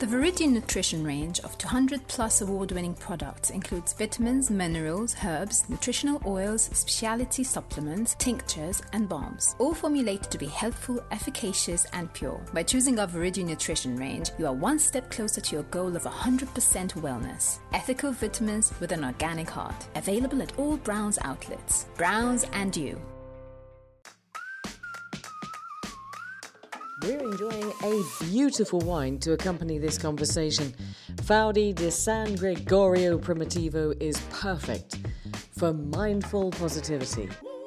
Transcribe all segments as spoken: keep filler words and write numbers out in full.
The Viridian Nutrition range of two hundred plus award-winning products includes vitamins, minerals, herbs, nutritional oils, specialty supplements, tinctures, and balms, all formulated to be healthful, efficacious, and pure. By choosing our Viridian Nutrition range, you are one step closer to your goal of one hundred percent wellness. Ethical vitamins with an organic heart. Available at all Browns outlets. Browns and you. We're enjoying a beautiful wine to accompany this conversation. Faudi di San Gregorio Primitivo is perfect for mindful positivity.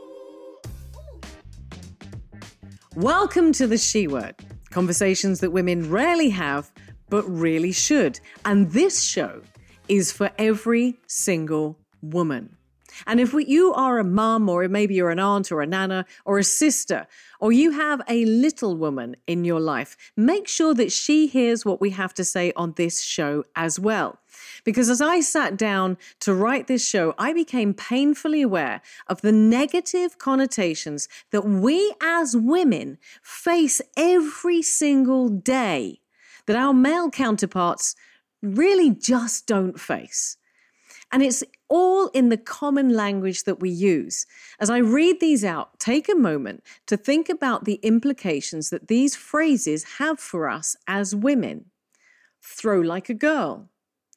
Welcome to the She Word, conversations that women rarely have, but really should. And this show is for every single woman. And if we, you are a mum, or maybe you're an aunt or a nana or a sister, or you have a little woman in your life, make sure that she hears what we have to say on this show as well. Because as I sat down to write this show, I became painfully aware of the negative connotations that we as women face every single day that our male counterparts really just don't face. And it's all in the common language that we use. As I read these out, take a moment to think about the implications that these phrases have for us as women. Throw like a girl.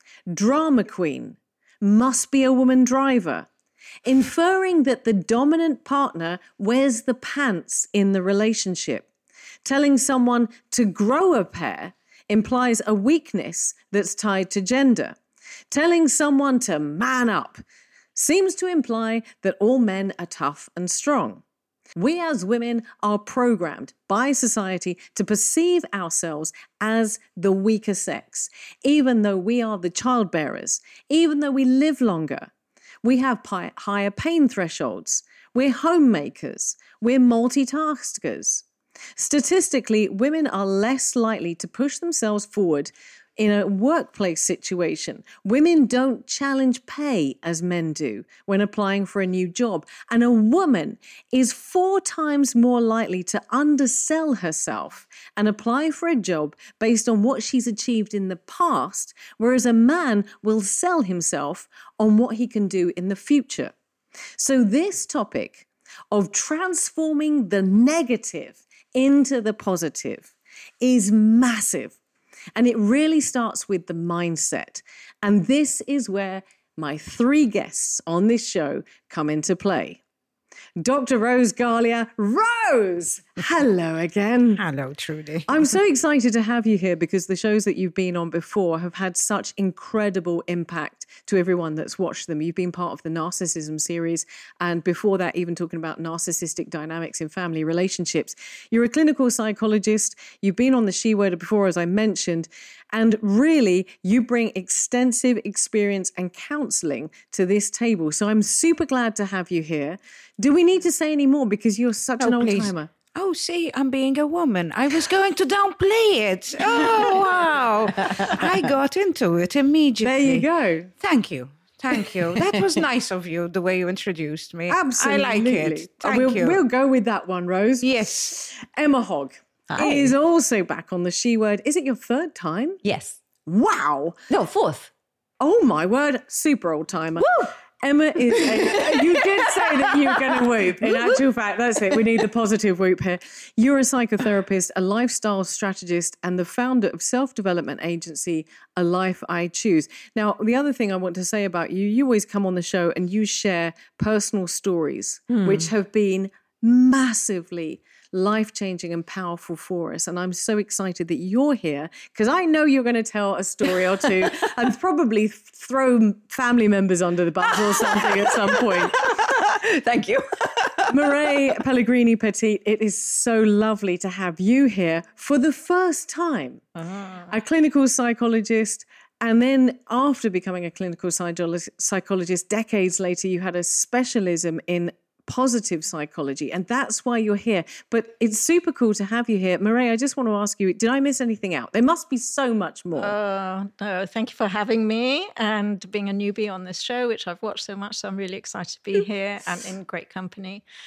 Drama queen. Must be a woman driver. Inferring that the dominant partner wears the pants in the relationship. Telling someone to grow a pair implies a weakness that's tied to gender. Telling someone to man up seems to imply that all men are tough and strong. We as women are programmed by society to perceive ourselves as the weaker sex, even though we are the childbearers, even though we live longer. We have pi- higher pain thresholds. We're homemakers. We're multitaskers. Statistically, women are less likely to push themselves forward in a workplace situation. Women don't challenge pay as men do when applying for a new job. And a woman is four times more likely to undersell herself and apply for a job based on what she's achieved in the past, whereas a man will sell himself on what he can do in the future. So this topic of transforming the negative into the positive is massive. And it really starts with the mindset. And this is where my three guests on this show come into play. Doctor Rose Galea. Rose! Hello again. Hello, Trudy. I'm so excited to have you here because the shows that you've been on before have had such incredible impact to everyone that's watched them. You've been part of the Narcissism series, and before that, even talking about narcissistic dynamics in family relationships. You're a clinical psychologist. You've been on the She Word before, as I mentioned, and really, you bring extensive experience and counseling to this table. So I'm super glad to have you here. Do we need to say any more because you're such oh, an old please. timer? Oh, see, I'm being a woman. I was going to downplay it. Oh, wow. I got into it immediately. There you go. Thank you. Thank you. That was nice of you, the way you introduced me. Absolutely. I like it. Thank we'll, you. We'll go with that one, Rose. Yes. Emma Hogg Hi. is also back on the She Word. Is it your third time? Yes. Wow. No, fourth. Oh, my word. Super old timer. Woo! Emma is, a, you did say that you were going to whoop. In actual fact, that's it. We need the positive whoop here. You're a psychotherapist, a lifestyle strategist, and the founder of self-development agency, A Life I Choose. Now, the other thing I want to say about you, you always come on the show and you share personal stories, mm. which have been massively life-changing and powerful for us. And I'm so excited that you're here because I know you're going to tell a story or two and probably throw family members under the bus or something at some point. Thank you. Mireille Pellegrini Petit, it is so lovely to have you here for the first time. Uh-huh. A clinical psychologist. And then after becoming a clinical psychologist, decades later, you had a specialism in positive psychology, and that's why you're here. But it's super cool to have you here. Mireille, I just want to ask you, did I miss anything out? There must be so much more. Uh, no, thank you for having me and being a newbie on this show, which I've watched so much, so I'm really excited to be here and in great company.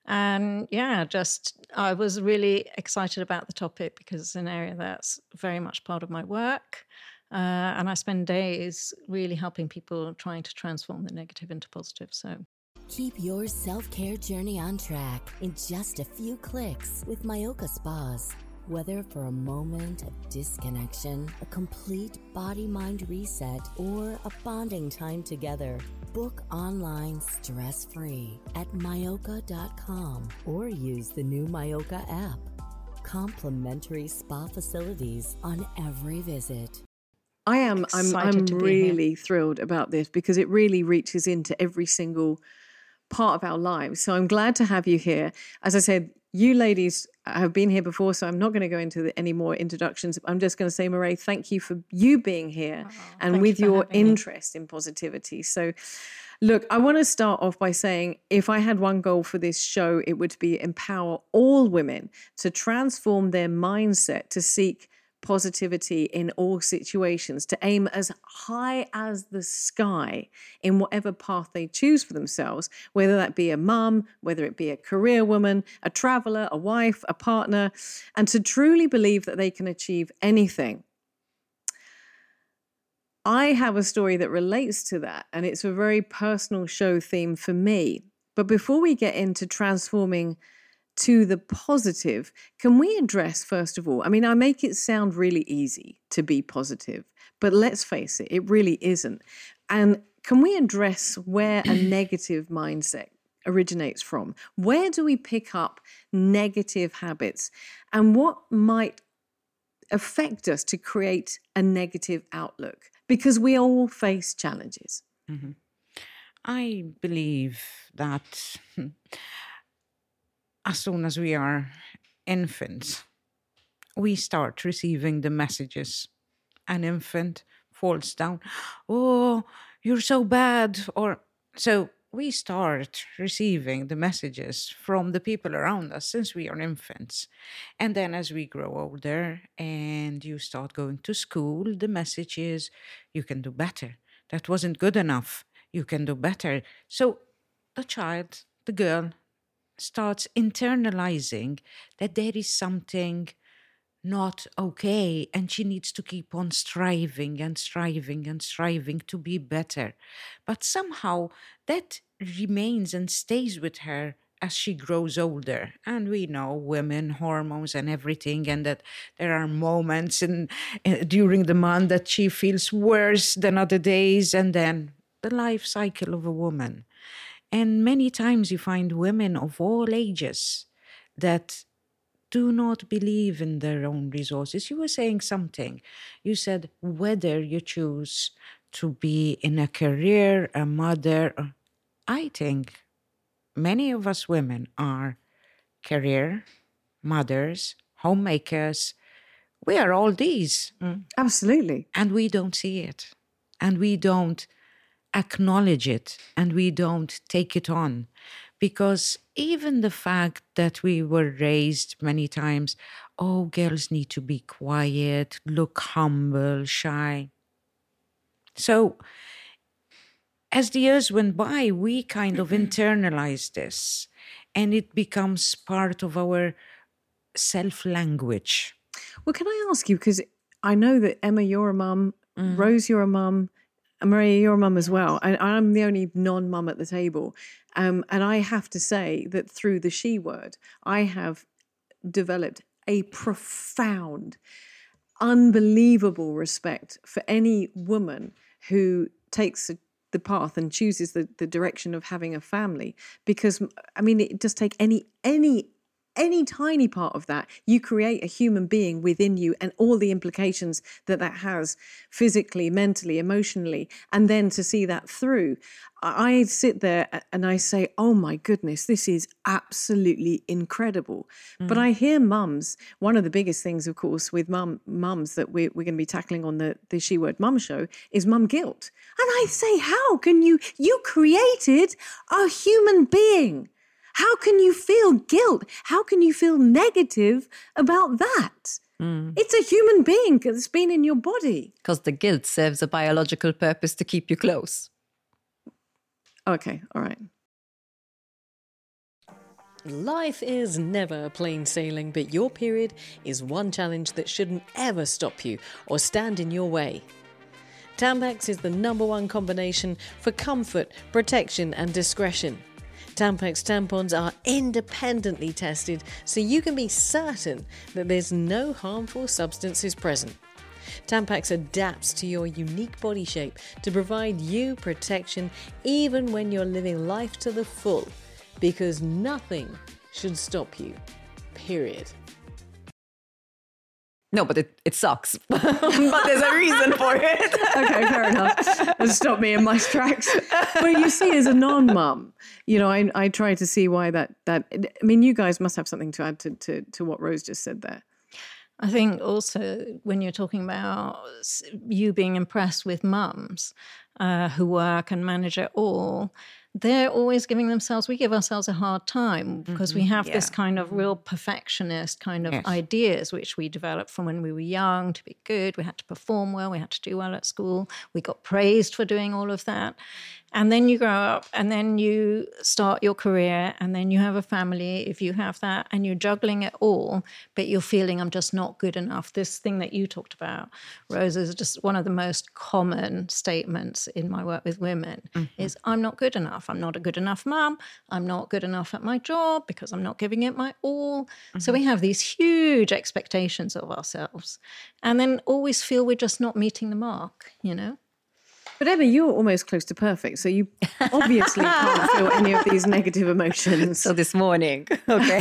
And yeah, just I was really excited about the topic because it's an area that's very much part of my work. Uh, and I spend days really helping people trying to transform the negative into positive. So keep your self-care journey on track in just a few clicks with Myoka Spas. Whether for a moment of disconnection, a complete body-mind reset, or a bonding time together, book online stress-free at myoka dot com or use the new Myoka app. Complimentary spa facilities on every visit. I am I'm Excited I'm to be really thrilled about this because it really reaches into every single part of our lives. So I'm glad to have you here. As I said, you ladies have been here before, so I'm not going to go into the, any more introductions. I'm just going to say, Mairead, thank you for you being here Oh, and thank with you for your having me. interest in positivity. So look, I want to start off by saying if I had one goal for this show, it would be empower all women to transform their mindset to seek positivity in all situations, to aim as high as the sky in whatever path they choose for themselves, whether that be a mum, whether it be a career woman, a traveler, a wife, a partner, and to truly believe that they can achieve anything. I have a story that relates to that, and it's a very personal show theme for me. But before we get into transforming to the positive, can we address, first of all, I mean, I make it sound really easy to be positive, but let's face it, it really isn't. And can we address where a negative mindset originates from? Where do we pick up negative habits? And what might affect us to create a negative outlook? Because we all face challenges. Mm-hmm. I believe that as soon as we are infants, we start receiving the messages. An infant falls down, oh, you're so bad. Or so we start receiving the messages from the people around us since we are infants. And then as we grow older and you start going to school, the message is, you can do better. That wasn't good enough. You can do better. So the child, the girl, starts internalizing that there is something not okay and she needs to keep on striving and striving and striving to be better. But somehow that remains and stays with her as she grows older. And we know women, hormones and everything, and that there are moments in, uh, during the month that she feels worse than other days, and then the life cycle of a woman. And many times you find women of all ages that do not believe in their own resources. You were saying something. You said whether you choose to be in a career, a mother. I think many of us women are career, mothers, homemakers. We are all these. Mm. Absolutely. And we don't see it. And we don't acknowledge it. And we don't take it on. Because even the fact that we were raised many times, oh, girls need to be quiet, look humble, shy. So as the years went by, we kind of internalized this, and it becomes part of our self-language. Well, can I ask you, because I know that Emma, you're a mum, mm. Rose, you're a mum, and Maria, you're a mum as well. And I'm the only non-mum at the table. Um, and I have to say that through the She Word, I have developed a profound, unbelievable respect for any woman who takes a, the path and chooses the, the direction of having a family. Because, I mean, it does take any any any tiny part of that. You create a human being within you and all the implications that that has physically, mentally, emotionally, and then to see that through. I sit there and I say, oh my goodness, this is absolutely incredible. Mm. But I hear mums, one of the biggest things, of course, with mum, mums that we're, we're going to be tackling on the, the She Word Mum Show is mum guilt. And I say, how can you, you created a human being. How can you feel guilt? How can you feel negative about that? Mm. It's a human being that's been in your body. Because the guilt serves a biological purpose to keep you close. Okay, all right. Life is never plain sailing, but your period is one challenge that shouldn't ever stop you or stand in your way. Tampax is the number one combination for comfort, protection and discretion. Tampax tampons are independently tested so you can be certain that there's no harmful substances present. Tampax adapts to your unique body shape to provide you protection even when you're living life to the full, because nothing should stop you. Period. No, but it, it sucks. But there's a reason for it. Okay, fair enough. That stopped me in my tracks. But you see, as a non-mum, you know, I I try to see why that, that I mean, you guys must have something to add to, to, to what Rose just said there. I think also when you're talking about you being impressed with mums uh, who work and manage it all, they're always giving themselves, we give ourselves a hard time because mm-hmm, we have yeah. this kind of real perfectionist kind of yes. ideas, which we developed from when we were young to be good. We had to perform well. We had to do well at school. We got praised for doing all of that. And then you grow up and then you start your career and then you have a family, if you have that, and you're juggling it all, but you're feeling I'm just not good enough. This thing that you talked about, Rose, is just one of the most common statements in my work with women mm-hmm. is I'm not good enough. I'm not a good enough mum. I'm not good enough at my job because I'm not giving it my all. Mm-hmm. So we have these huge expectations of ourselves and then always feel we're just not meeting the mark, you know? But Emma, you're almost close to perfect, so you obviously can't feel any of these negative emotions. So this morning, okay.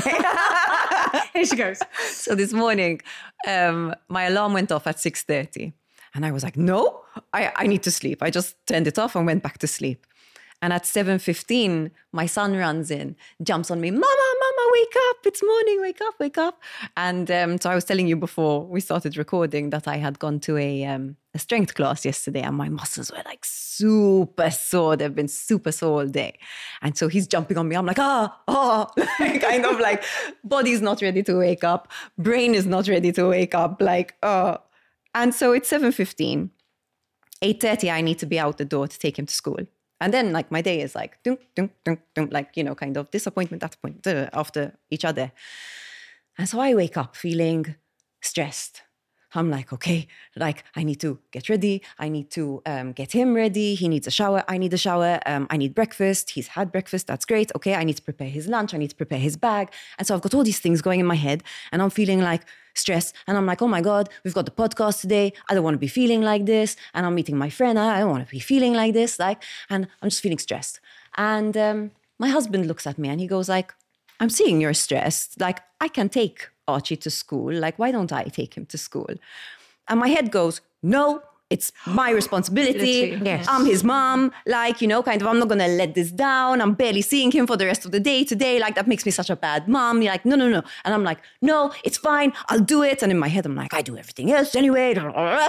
Here she goes. So this morning, um, my alarm went off at six thirty. And I was like, no, I, I need to sleep. I just turned it off and went back to sleep. And at seven fifteen, my son runs in, jumps on me, Mama, Mama, wake up, it's morning, wake up, wake up. And um, so I was telling you before we started recording that I had gone to a, um, a strength class yesterday and my muscles were like super sore. They've been super sore all day. And so he's jumping on me. I'm like, ah, ah, kind of like body's not ready to wake up. Brain is not ready to wake up. Like, oh. And so it's seven fifteen. eight thirty, I need to be out the door to take him to school. And then like my day is like, dunk, dunk, dunk, dunk, like, you know, kind of disappointment, disappointment uh, after each other. And so I wake up feeling stressed. I'm like, okay, like I need to get ready. I need to um, get him ready. He needs a shower. I need a shower. Um, I need breakfast. He's had breakfast. That's great. Okay, I need to prepare his lunch. I need to prepare his bag. And so I've got all these things going in my head and I'm feeling like stressed. And I'm like, oh my God, we've got the podcast today. I don't want to be feeling like this. And I'm meeting my friend. I don't want to be feeling like this. Like, and I'm just feeling stressed. And um, my husband looks at me and he goes like, I'm seeing you're stressed. Like, I can take Archie to school. Like, why don't I take him to school? And my head goes, no, it's my responsibility. Yes. I'm his mom. Like, you know, kind of, I'm not going to let this down. I'm barely seeing him for the rest of the day today. Like, that makes me such a bad mom. You're like, no, no, no. And I'm like, no, it's fine. I'll do it. And in my head, I'm like, I do everything else anyway. This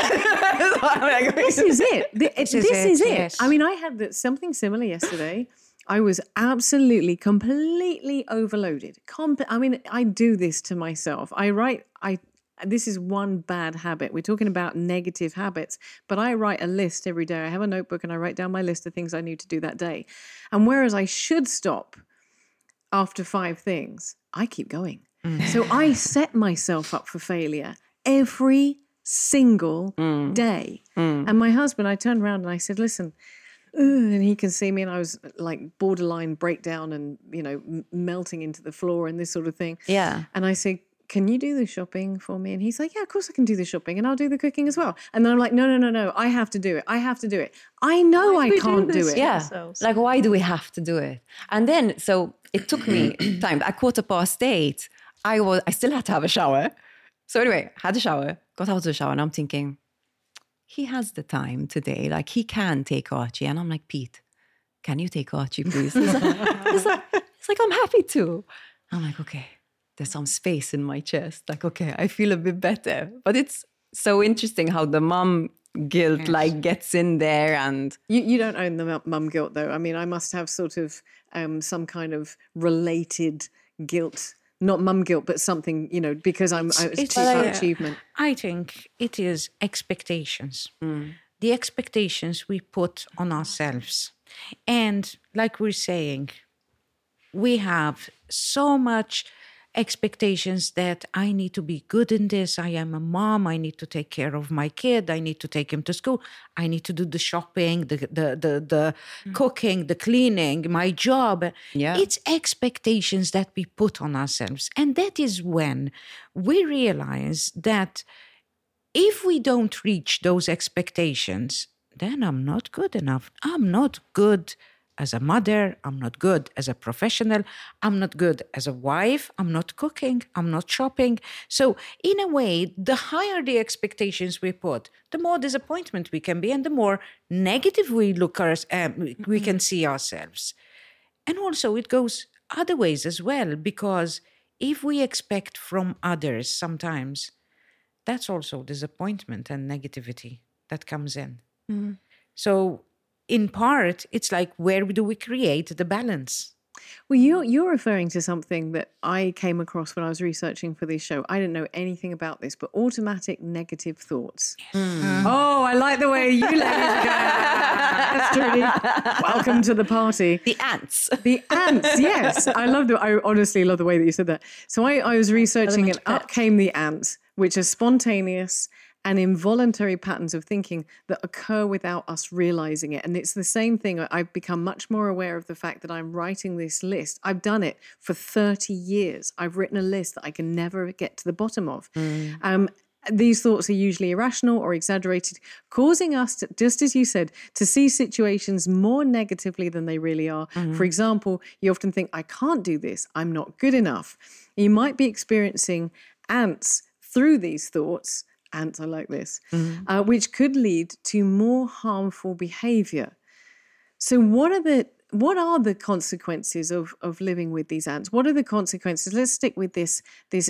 is it. This, this is, this is it. it. Yes. I mean, I had something similar yesterday. I was absolutely, completely overloaded. Com- I mean, I do this to myself. I write, I. This is one bad habit. We're talking about negative habits, but I write a list every day. I have a notebook and I write down my list of things I need to do that day. And whereas I should stop after five things, I keep going. Mm. So I set myself up for failure every single mm. day. Mm. And my husband, I turned around and I said, listen, and he can see me and I was like borderline breakdown and, you know, m- melting into the floor and this sort of thing. Yeah. And I said, can you do the shopping for me? And he's like, yeah, of course I can do the shopping and I'll do the cooking as well. And then I'm like, no, no, no, no, I have to do it. I have to do it. I know why I can't do, do it. Yeah. Ourselves? Like, why do we have to do it? And then, so it took me time. At quarter past eight, I was, I still had to have a shower. So anyway, had a shower, got out of the shower and I'm thinking, he has the time today. Like, he can take Archie. And I'm like, Pete, can you take Archie, please? He's like, he's like, he's like I'm happy to. I'm like, okay. There's some space in my chest. Like, okay, I feel a bit better. But it's so interesting how the mum guilt yes. like gets in there and... You you don't own the mum guilt though. I mean, I must have sort of um, some kind of related guilt. Not mum guilt, but something, you know, because I'm it's, it's, it's too uh, achievement. I think it is expectations. Mm. The expectations we put on ourselves. And like we're saying... we have so much expectations that I need to be good in this. I am a mom. I need to take care of my kid. I need to take him to school. I need to do the shopping, the the the, the mm. cooking, the cleaning, my job. Yeah. It's expectations that we put on ourselves. And that is when we realize that if we don't reach those expectations, then I'm not good enough. I'm not good as a mother, I'm not good as a professional, I'm not good as a wife, I'm not cooking, I'm not shopping. So in a way, the higher the expectations we put, the more disappointment we can be and the more negative we look our, um, we can see ourselves. And also it goes other ways as well, because if we expect from others sometimes, that's also disappointment and negativity that comes in. Mm-hmm. So in part, it's like, where do we create the balance? Well, you're, you're referring to something that I came across when I was researching for this show. I didn't know anything about this, but automatic negative thoughts. Yes. Mm. Oh, I like the way you ladies go. That's Trudy. Welcome to the party. The ants. The ants, yes. I love the, I honestly love the way that you said that. So I, I was researching and up came the ants, which are spontaneous and involuntary patterns of thinking that occur without us realizing it. And it's the same thing. I've become much more aware of the fact that I'm writing this list. I've done it for thirty years. I've written a list that I can never get to the bottom of. Mm. Um, these thoughts are usually irrational or exaggerated, causing us, to, just as you said, to see situations more negatively than they really are. Mm. For example, you often think, I can't do this. I'm not good enough. You might be experiencing ants through these thoughts, ants, I like this, mm-hmm. uh, which could lead to more harmful behavior. So what are the what are the consequences of, of living with these ants? What are the consequences? Let's stick with this, this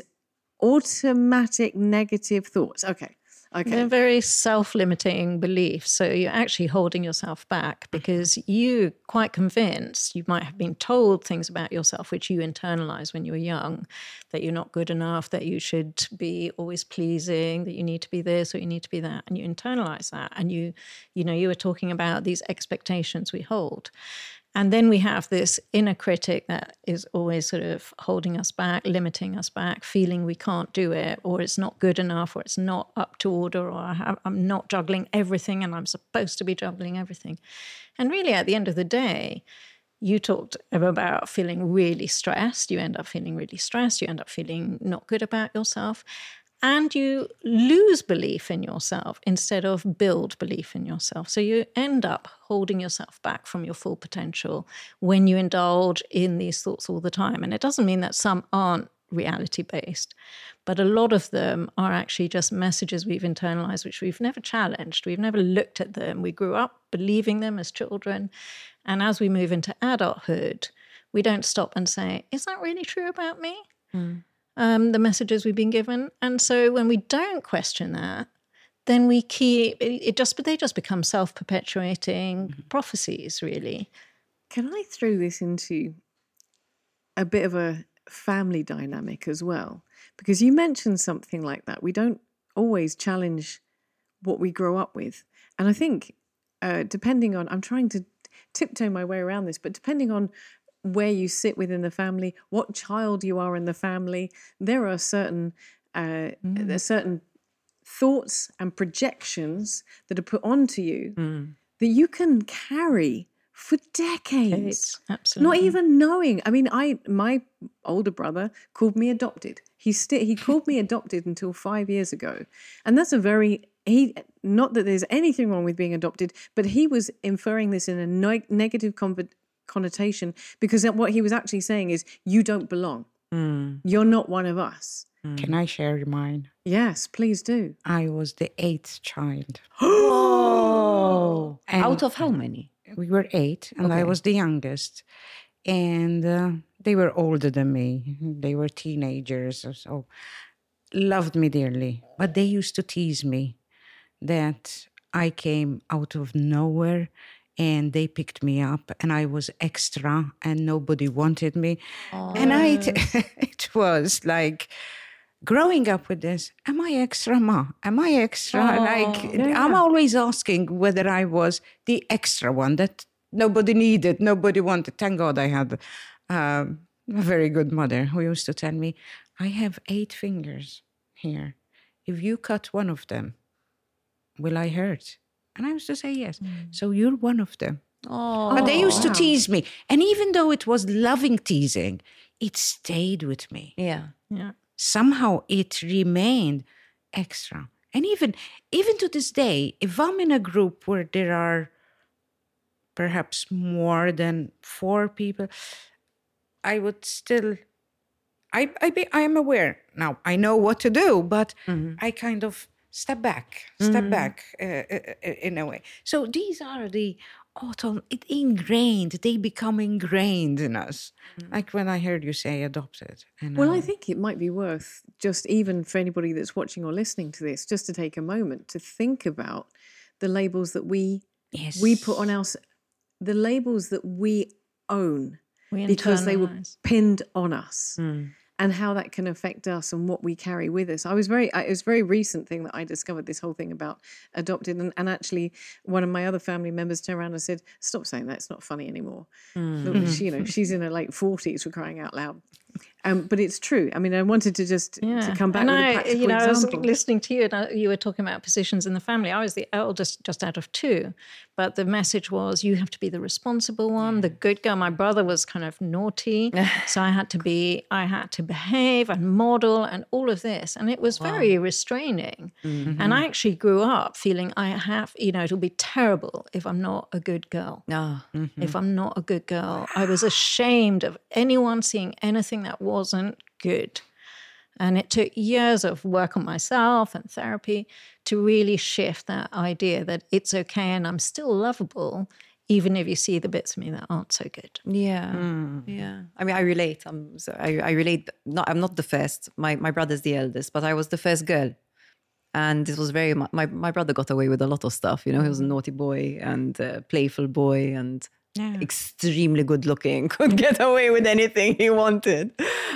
automatic negative thoughts. Okay. Okay. They're very self-limiting beliefs. So you're actually holding yourself back because you're quite convinced, you might have been told things about yourself which you internalize when you were young, that you're not good enough, that you should be always pleasing, that you need to be this or you need to be that. And you internalize that. And you, you know, you were talking about these expectations we hold. And then we have this inner critic that is always sort of holding us back, limiting us back, feeling we can't do it, or it's not good enough, or it's not up to order, or I have, I'm not juggling everything and I'm supposed to be juggling everything. And really, at the end of the day, you talked about feeling really stressed. You end up feeling really stressed. You end up feeling not good about yourself. And you lose belief in yourself instead of build belief in yourself. So you end up holding yourself back from your full potential when you indulge in these thoughts all the time. And it doesn't mean that some aren't reality-based, but a lot of them are actually just messages we've internalized, which we've never challenged. We've never looked at them. We grew up believing them as children. And as we move into adulthood, we don't stop and say, is that really true about me? Mm. Um, the messages we've been given. And so when we don't question that, then we keep, it, it just, but they just become self-perpetuating mm-hmm. prophecies, really. Can I throw this into a bit of a family dynamic as well? Because you mentioned something like that. We don't always challenge what we grow up with. And I think uh, depending on, I'm trying to tiptoe my way around this, but depending on where you sit within the family, what child you are in the family, there are certain uh, mm. there are certain thoughts and projections that are put onto you mm. that you can carry for decades. Absolutely. Not even knowing. I mean, I my older brother called me adopted. He sti- he called me adopted until five years ago, and that's a very he. Not that there's anything wrong with being adopted, but he was inferring this in a no- negative conv- connotation, because what he was actually saying is, you don't belong. Mm. You're not one of us. Mm. Can I share mine? Yes, please do. I was the eighth child. Oh! Out of how many? We were eight, and okay. I was the youngest. And uh, they were older than me. They were teenagers, so loved me dearly. But they used to tease me that I came out of nowhere and they picked me up and I was extra and nobody wanted me. Oh. And I, t- it was like growing up with this, am I extra, Ma? Am I extra? Oh, like, yeah. I'm always asking whether I was the extra one that nobody needed, nobody wanted. Thank God I had um, a very good mother who used to tell me, I have eight fingers here. If you cut one of them, will I hurt? And I used to say yes. Mm. So you're one of them. Oh, but they used wow. to tease me. And even though it was loving teasing, it stayed with me. Yeah. Yeah. Somehow it remained extra. And even, even to this day, if I'm in a group where there are perhaps more than four people, I would still, I I, be, I am aware. Now, I know what to do, but mm-hmm. I kind of step back, step mm-hmm. back uh, in a way. So these are the autumn, it ingrained, they become ingrained in us. Mm-hmm. Like when I heard you say adopted. And well, I, I think it might be worth, just even for anybody that's watching or listening to this, just to take a moment to think about the labels that we yes. we put on our, the labels that we own we because they were pinned on us. Mm. And how that can affect us and what we carry with us. I was very, it was a very recent thing that I discovered, this whole thing about adopted. And, and actually, one of my other family members turned around and said, stop saying that, it's not funny anymore. Mm. Look, she, you know, she's in her late forties, for crying out loud. Um, but it's true. I mean, I wanted to just yeah. to come back and with I, a practical you know, example. I was listening to you, and I, you were talking about positions in the family. I was the eldest, just out of two, but the message was you have to be the responsible one, the good girl. My brother was kind of naughty, so I had to be, I had to behave and model and all of this, and it was wow. very restraining. Mm-hmm. And I actually grew up feeling I have, you know, it'll be terrible if I'm not a good girl. No. Mm-hmm. If I'm not a good girl, I was ashamed of anyone seeing anything that wasn't good. And it took years of work on myself and therapy to really shift that idea that it's okay and I'm still lovable, even if you see the bits of me that aren't so good. Yeah, mm. yeah. I mean, I relate. I'm so I, I relate. Not, I'm not the first. My my brother's the eldest, but I was the first girl, and it was very. My my brother got away with a lot of stuff. You know, he was a naughty boy and a playful boy and. Yeah. Extremely good looking, could get away with anything he wanted.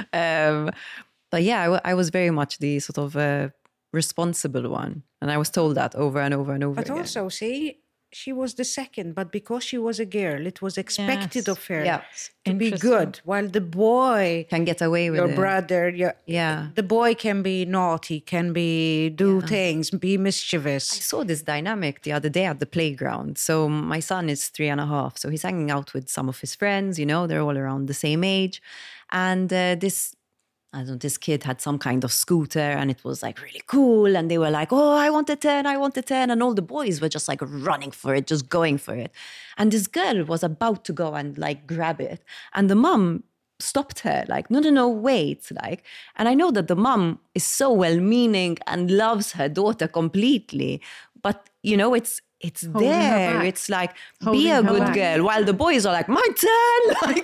Um, but yeah, I, w- I was very much the sort of uh, responsible one. And I was told that over and over and over but again. But also, see, she was the second, but because she was a girl, it was expected yes. of her yeah. to be good, while the boy can get away with your it. brother, your, yeah. the boy can be naughty, can be do yeah. things, be mischievous. I saw this dynamic the other day at the playground. So my son is three and a half, so he's hanging out with some of his friends, you know, they're all around the same age. And uh, this I don't know, this kid had some kind of scooter and it was like really cool. And they were like, oh, I want a ten, I want a ten. And all the boys were just like running for it, just going for it. And this girl was about to go and like grab it. And the mom stopped her like, no, no, no, wait. Like, and I know that the mom is so well-meaning and loves her daughter completely. But, you know, it's, It's Holding there. It's like, Holding be a good back. girl. While the boys are like, my turn. Like,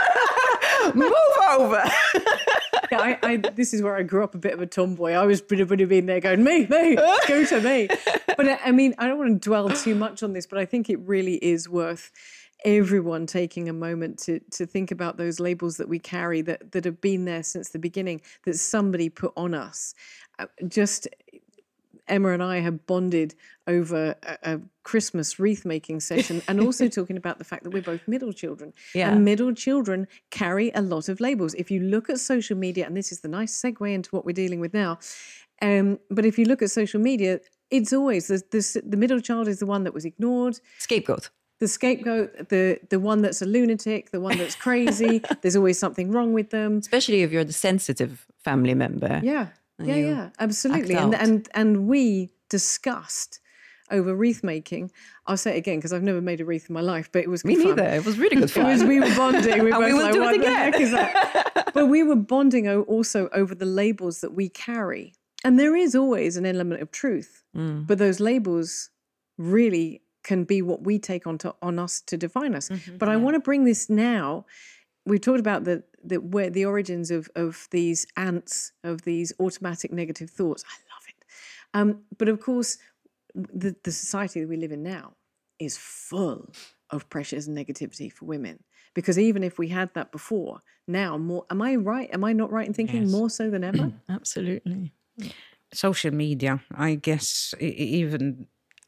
move over. yeah, I, I, this is where I grew up a bit of a tomboy. I was pretty, pretty being there going, me, me, go to me. But I mean, I don't want to dwell too much on this, but I think it really is worth everyone taking a moment to to think about those labels that we carry that, that have been there since the beginning, that somebody put on us. Just... Emma and I have bonded over a, a Christmas wreath-making session and also talking about the fact that we're both middle children. Yeah. And middle children carry a lot of labels. If you look at social media, and this is the nice segue into what we're dealing with now, um, but if you look at social media, it's always, the, the, the middle child is the one that was ignored. Scapegoat. The scapegoat, the the one that's a lunatic, the one that's crazy. There's always something wrong with them. Especially if you're the sensitive family member. Yeah. Yeah, yeah, absolutely. And, and and we discussed over wreath making. I'll say it again because I've never made a wreath in my life, but it was good Me fun. neither. It was really good fun. It was, we were bonding. We and we will like, do what it the again. heck is that? But we were bonding also over the labels that we carry. And there is always an element of truth. Mm. But those labels really can be what we take on, to, on us to define us. Mm-hmm, but yeah. I want to bring this now. We've talked about the, the where the origins of, of these ants, of these automatic negative thoughts. I love it. Um, but of course, the, the society that we live in now is full of pressures and negativity for women. Because even if we had that before, now more, am I right? Am I not right in thinking yes. more so than ever? Absolutely. Social media, I guess, even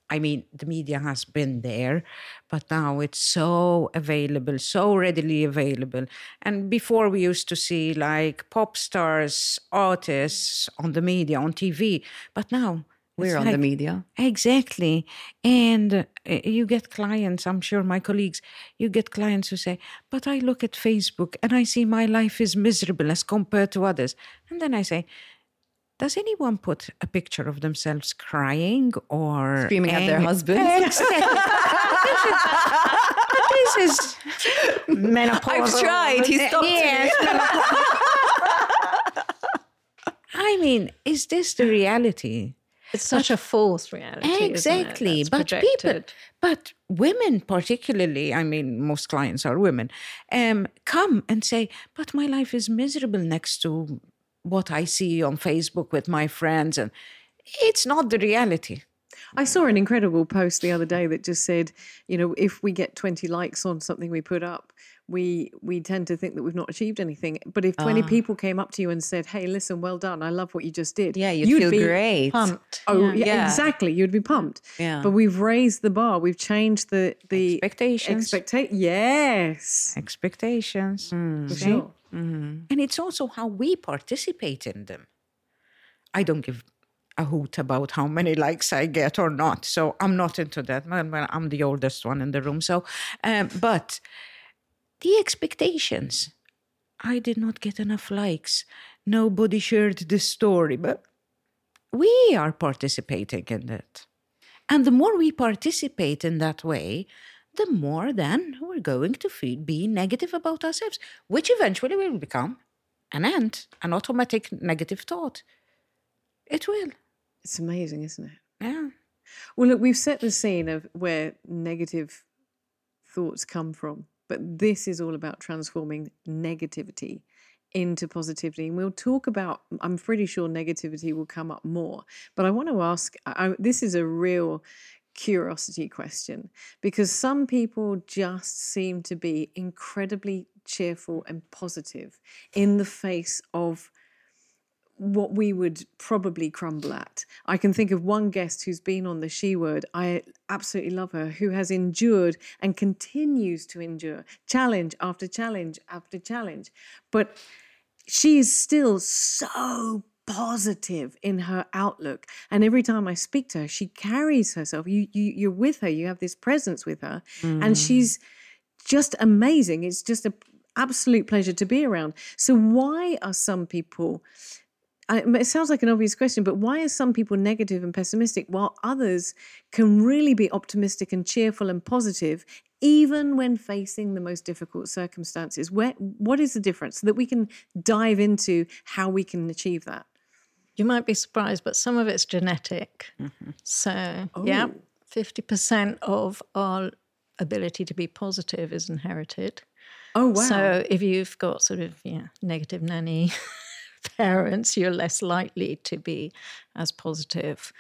I mean, the media has been there, but now it's so available, so readily available. And before we used to see like pop stars, artists on the media, on T V, but now We're it's on like- the media. Exactly. And uh, you get clients, I'm sure my colleagues, you get clients who say, but I look at Facebook and I see my life is miserable as compared to others. And then I say, does anyone put a picture of themselves crying or Screaming at their angry? husbands. Exactly. This is menopausal. I've tried. He stopped me. Yes, menopausal. I mean, is this the reality? It's such a false reality. Exactly. Isn't it? But That's people, projected. but women particularly, I mean, most clients are women, um, come and say, but my life is miserable next to what I see on Facebook with my friends. And it's not the reality. I saw an incredible post the other day that just said, you know, if we get twenty likes on something we put up, we we tend to think that we've not achieved anything. But if twenty people came up to you and said, hey, listen, well done, I love what you just did. Yeah, you'd, feel be great. Pumped. Oh, Yeah. yeah, Yeah. exactly. You'd be pumped. Yeah. But we've raised the bar. We've changed the the Expectations. Expecta- yes, Expectations. for See? sure. And it's also how we participate in them. I don't give a hoot about how many likes I get or not. So I'm not into that. Well, well, I'm the oldest one in the room. So, um, but the expectations. I did not get enough likes. Nobody shared this story. But we are participating in that. And the more we participate in that way, the more then we're going to feel, be negative about ourselves, which eventually will become an ant, an automatic negative thought. It will. It's amazing, isn't it? Yeah. Well, look, we've set the scene of where negative thoughts come from, but this is all about transforming negativity into positivity. And we'll talk about, I'm pretty sure negativity will come up more, but I want to ask, I, this is a real curiosity question, because some people just seem to be incredibly cheerful and positive in the face of what we would probably crumble at. I can think of one guest who's been on the She Word. I absolutely love her, who has endured and continues to endure challenge after challenge after challenge. But she is still so positive in her outlook. And every time I speak to her, she carries herself. You, you, you're with her. You have this presence with her. Mm. And she's just amazing. It's just an absolute pleasure to be around. So why are some people... I, it sounds like an obvious question, but why are some people negative and pessimistic while others can really be optimistic and cheerful and positive, even when facing the most difficult circumstances? Where, what is the difference so that we can dive into how we can achieve that? You might be surprised, but some of it's genetic. Mm-hmm. So, oh. yeah, fifty percent of our ability to be positive is inherited. Oh, wow. So if you've got sort of, yeah, negative nanny... parents, you're less likely to be as positive.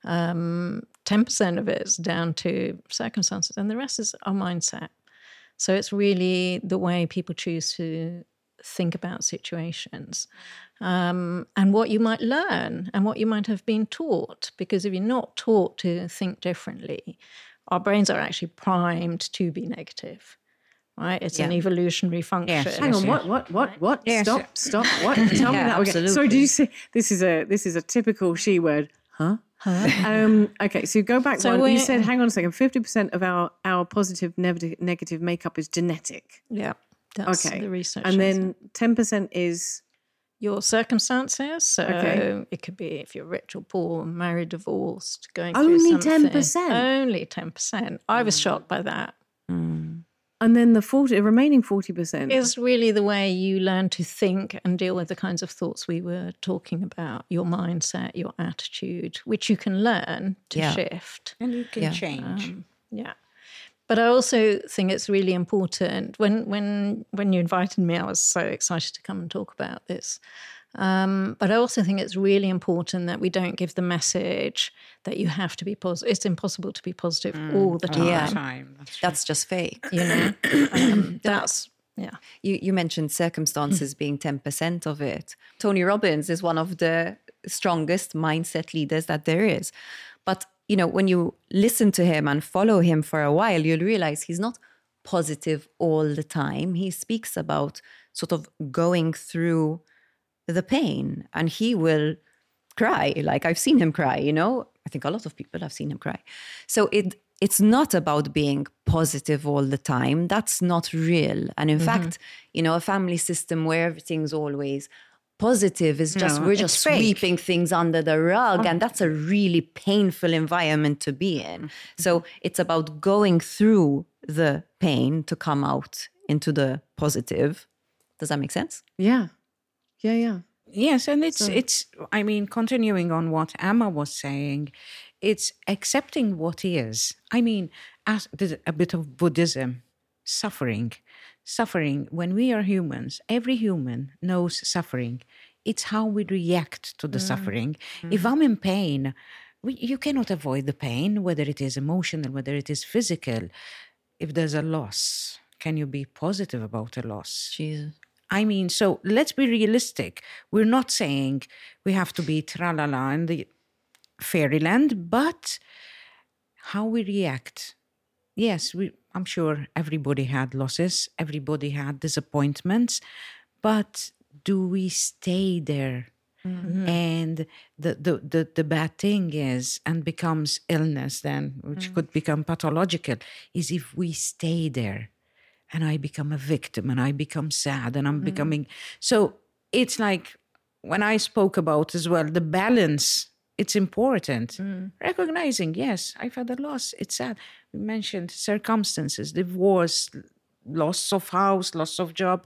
Um, ten percent of it is down to circumstances, and the rest is our mindset. So it's really the way people choose to think about situations, um, and what you might learn and what you might have been taught. Because if you're not taught to think differently, our brains are actually primed to be negative. Right, it's yeah. an evolutionary function. Yes. Hang on, what, what, what, what? Yes. Stop, stop. What? Tell yeah, me that. Okay. Sorry, did you say this is a this is a typical She Word? Huh? Huh? um, okay, so go back so one. You said, hang on a second. Fifty percent of our our positive negative negative makeup is genetic. Yeah, that's okay. the research. And then ten percent is your circumstances. So okay. it could be if you're rich or poor, married, divorced, going only through something. ten percent. Only ten percent. I was mm. shocked by that. Mm. And then the forty, the remaining forty percent is really the way you learn to think and deal with the kinds of thoughts we were talking about, your mindset, your attitude, which you can learn to yeah. shift. And you can yeah. change. Um, yeah. But I also think it's really important. When when when you invited me, I was so excited to come and talk about this. Um, but I also think it's really important that we don't give the message that you have to be positive. It's impossible to be positive mm, all the time. Yeah. time. That's, that's just fake. You know, um, that's, yeah. You, you mentioned circumstances being ten percent of it. Tony Robbins is one of the strongest mindset leaders that there is. But you know, when you listen to him and follow him for a while, you'll realize he's not positive all the time. He speaks about sort of going through the pain, and he will cry. Like, I've seen him cry, you know, I think a lot of people have seen him cry. So it it's not about being positive all the time. That's not real. And in mm-hmm. fact, you know, a family system where everything's always positive is just, no, we're just sweeping things under the rug. Oh. And that's a really painful environment to be in. Mm-hmm. So it's about going through the pain to come out into the positive. Does that make sense? Yeah. Yeah, yeah. Yes, and it's, so. it's. I mean, continuing on what Emma was saying, it's accepting what is. I mean, as there's a bit of Buddhism, suffering. Suffering, when we are humans, every human knows suffering. It's how we react to the mm. suffering. Mm. If I'm in pain, we, you cannot avoid the pain, whether it is emotional, whether it is physical. If there's a loss, can you be positive about a loss? Jesus. I mean, so let's be realistic. We're not saying we have to be tra-la-la in the fairyland, but how we react. Yes, we, I'm sure everybody had losses, everybody had disappointments, but do we stay there? Mm-hmm. And the, the, the, the bad thing is, and becomes illness then, which mm-hmm. could become pathological, is if we stay there. And I become a victim and I become sad and I'm mm-hmm. becoming... So it's like when I spoke about as well, the balance, it's important. Mm. Recognizing, yes, I've had a loss, it's sad. We mentioned circumstances, divorce, loss of house, loss of job.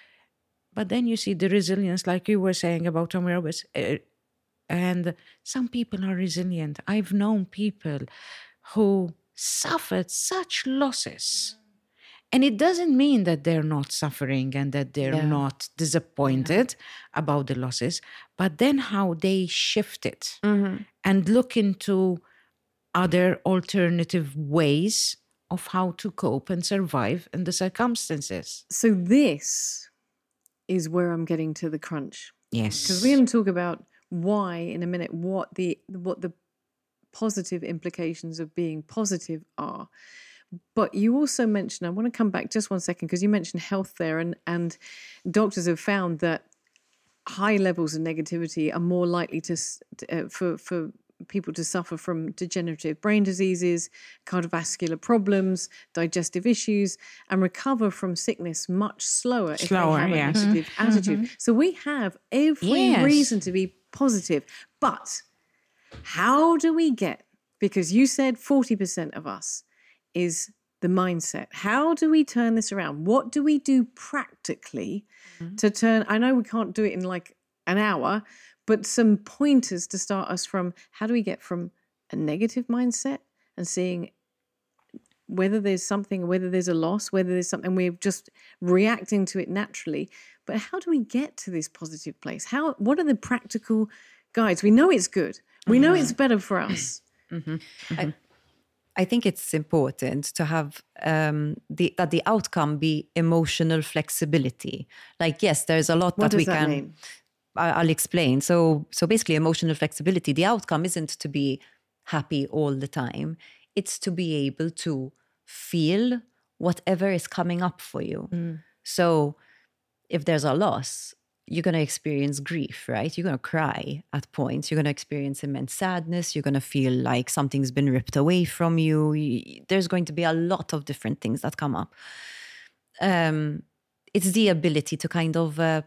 But then you see the resilience, like you were saying about Tommy Roberts. Uh, and some people are resilient. I've known people who suffered such losses. And it doesn't mean that they're not suffering and that they're yeah. not disappointed yeah. about the losses, but then how they shift it mm-hmm. and look into other alternative ways of how to cope and survive in the circumstances. So this is where I'm getting to the crunch. Yes. Because we're going to talk about why in a minute, what the what the positive implications of being positive are. But you also mentioned, I want to come back just one second, because you mentioned health there, and, and doctors have found that high levels of negativity are more likely to uh, for, for people to suffer from degenerative brain diseases, cardiovascular problems, digestive issues, and recover from sickness much slower, slower if they have yes. a negative mm-hmm. attitude. Mm-hmm. So we have every yes. reason to be positive. But how do we get, because you said forty percent of us is the mindset. How do we turn this around? What do we do practically mm-hmm. to turn, I know we can't do it in like an hour, but some pointers to start us from, how do we get from a negative mindset and seeing whether there's something, whether there's a loss, whether there's something, we're just reacting to it naturally. But how do we get to this positive place? How, what are the practical guides? We know it's good. We mm-hmm. know it's better for us. Mm-hmm. Mm-hmm. I, I think it's important to have um, the that the outcome be emotional flexibility. Like, yes, there's a lot what that we that can. Mean? I'll explain. So, so basically, emotional flexibility. The outcome isn't to be happy all the time. It's to be able to feel whatever is coming up for you. Mm. So, if there's a loss, you're going to experience grief, right? You're going to cry at points. You're going to experience immense sadness. You're going to feel like something's been ripped away from you. There's going to be a lot of different things that come up. Um, it's the ability to kind of uh,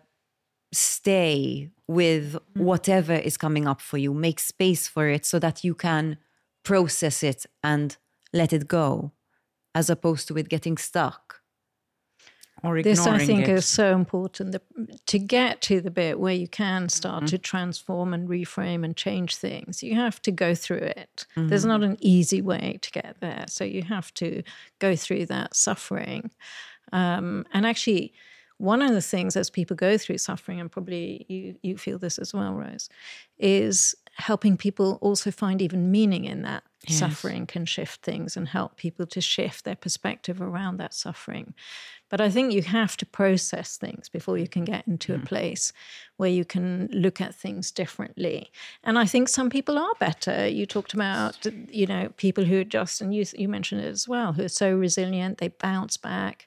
stay with whatever is coming up for you, make space for it so that you can process it and let it go, as opposed to it getting stuck. Or this, I think, it. is so important, the, to get to the bit where you can start mm-hmm. to transform and reframe and change things. You have to go through it. Mm-hmm. There's not an easy way to get there. So you have to go through that suffering. Um, and actually, one of the things as people go through suffering, and probably you, you feel this as well, Rose, is helping people also find even meaning in that Yes. suffering can shift things and help people to shift their perspective around that suffering. But I think you have to process things before you can get into a place where you can look at things differently. And I think some people are better. You talked about, you know, people who are just, and you, you mentioned it as well, who are so resilient, they bounce back.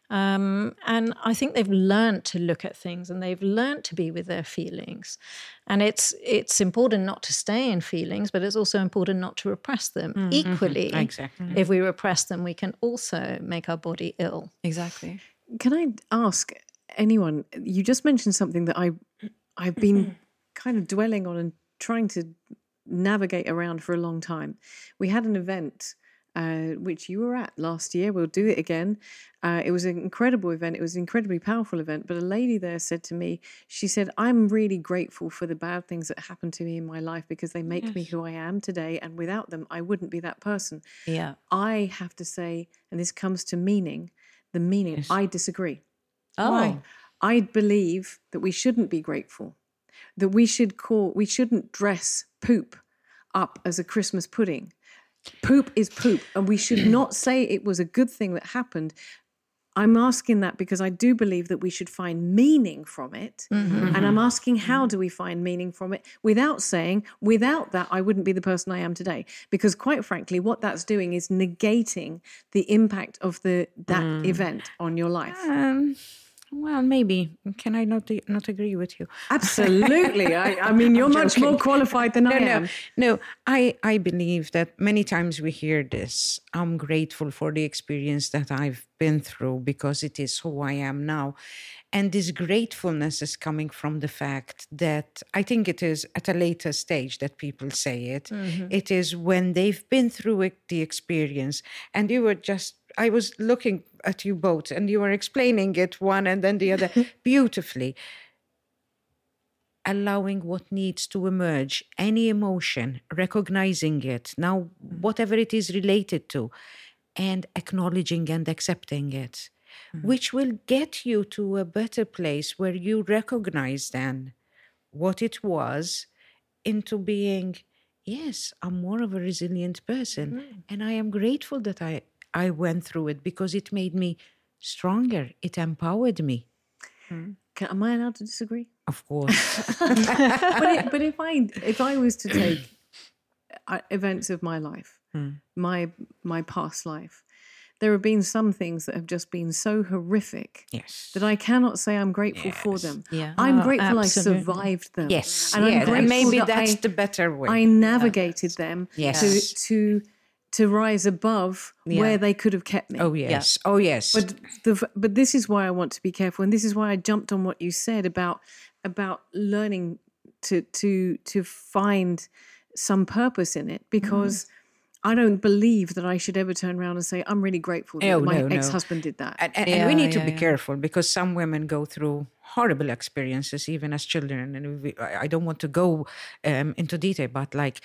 Um, and I think they've learned to look at things and they've learned to be with their feelings. And it's it's important not to stay in feelings, but it's also important not to repress them. Mm-hmm. Equally, Exactly. if we repress them, we can also make our body ill. Exactly. Can I ask anyone, you just mentioned something that I, I've been kind of dwelling on and trying to navigate around for a long time. We had an event uh, which you were at last year. We'll do it again. Uh, it was an incredible event. It was an incredibly powerful event. But a lady there said to me, she said, I'm really grateful for the bad things that happened to me in my life because they make yes. me who I am today. And without them, I wouldn't be that person. Yeah. I have to say, and this comes to meaning, the meaning, yes. I disagree. Oh. Why? I believe that we shouldn't be grateful, that we should call, we shouldn't dress poop up as a Christmas pudding. Poop is poop, and we should not say it was a good thing that happened. I'm asking that because I do believe that we should find meaning from it. Mm-hmm. And I'm asking, how do we find meaning from it without saying, without that, I wouldn't be the person I am today? Because quite frankly, what that's doing is negating the impact of the that mm. event on your life. Um, well, maybe. Can I not not agree with you? Absolutely. I, I mean, you're much more qualified than no, I no, am. No, I, I believe that many times we hear this. I'm grateful for the experience that I've been through because it is who I am now. And this gratefulness is coming from the fact that I think it is at a later stage that people say it. Mm-hmm. It is when they've been through it, the experience. And you were just, I was looking at you both and you were explaining it one and then the other beautifully. Allowing what needs to emerge, any emotion, recognizing it, now whatever it is related to, and acknowledging and accepting it. Mm-hmm. Which will get you to a better place where you recognize then what it was into being, yes, I'm more of a resilient person. Mm-hmm. And I am grateful that I, I went through it because it made me stronger. It empowered me. Mm-hmm. Can, am I allowed to disagree? Of course. but, it, but if I if I was to take events of my life, mm. my my past life, there have been some things that have just been so horrific yes. that I cannot say I'm grateful yes. for them. Yeah. I'm oh, grateful absolutely. I survived them. Yes, and yeah. I'm grateful and maybe that that's I, the better way. I navigated yeah. them yes. to to to rise above yeah. where they could have kept me. Oh yes, yeah. oh yes. But the, but this is why I want to be careful, and this is why I jumped on what you said about about learning to to to find some purpose in it, because. Mm. I don't believe that I should ever turn around and say, I'm really grateful that oh, my no, ex-husband no. did that. And, and, yeah, and we need yeah, to be yeah. careful because some women go through horrible experiences, even as children. And we, I don't want to go um, into detail, but like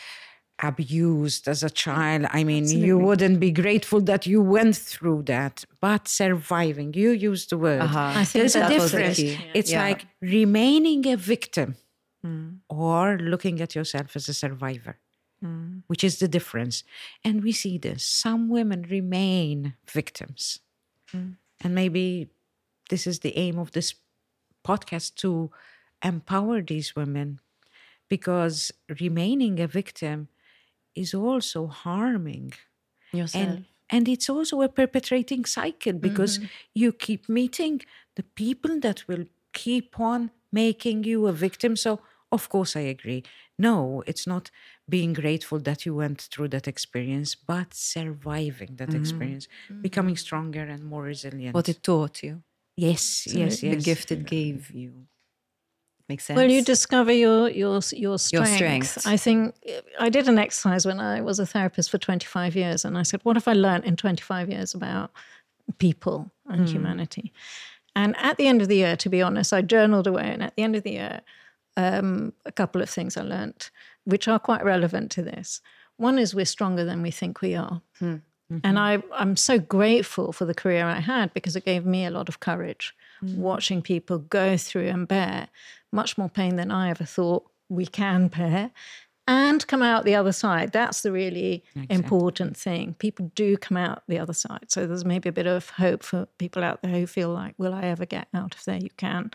abused as a child. I mean, Absolutely. You wouldn't be grateful that you went through that, but surviving, you used the word. Uh-huh. I think There's a difference. Yeah. It's yeah. like remaining a victim mm. or looking at yourself as a survivor. Mm. Which is the difference. And we see this. Some women remain victims. Mm. And maybe this is the aim of this podcast, to empower these women, because remaining a victim is also harming yourself. And, and it's also a perpetrating cycle, because mm-hmm. you keep meeting the people that will keep on making you a victim. So, of course, I agree. No, it's not being grateful that you went through that experience, but surviving that mm-hmm. experience, mm-hmm. becoming stronger and more resilient. What it taught you. Yes, so yes, the, yes. The gift it gave you. Makes sense. Well, you discover your your your strength. Your strength. I think I did an exercise when I was a therapist for twenty-five years, and I said, what have I learned in twenty-five years about people and mm. humanity? And at the end of the year, to be honest, I journaled away, and at the end of the year, Um, a couple of things I learnt, which are quite relevant to this. One is we're stronger than we think we are. Hmm. Mm-hmm. And I, I'm so grateful for the career I had, because it gave me a lot of courage, mm. watching people go through and bear much more pain than I ever thought we can bear. and come out the other side. That's the really exactly. important thing. People do come out the other side. So there's maybe a bit of hope for people out there who feel like, will I ever get out of there? You can.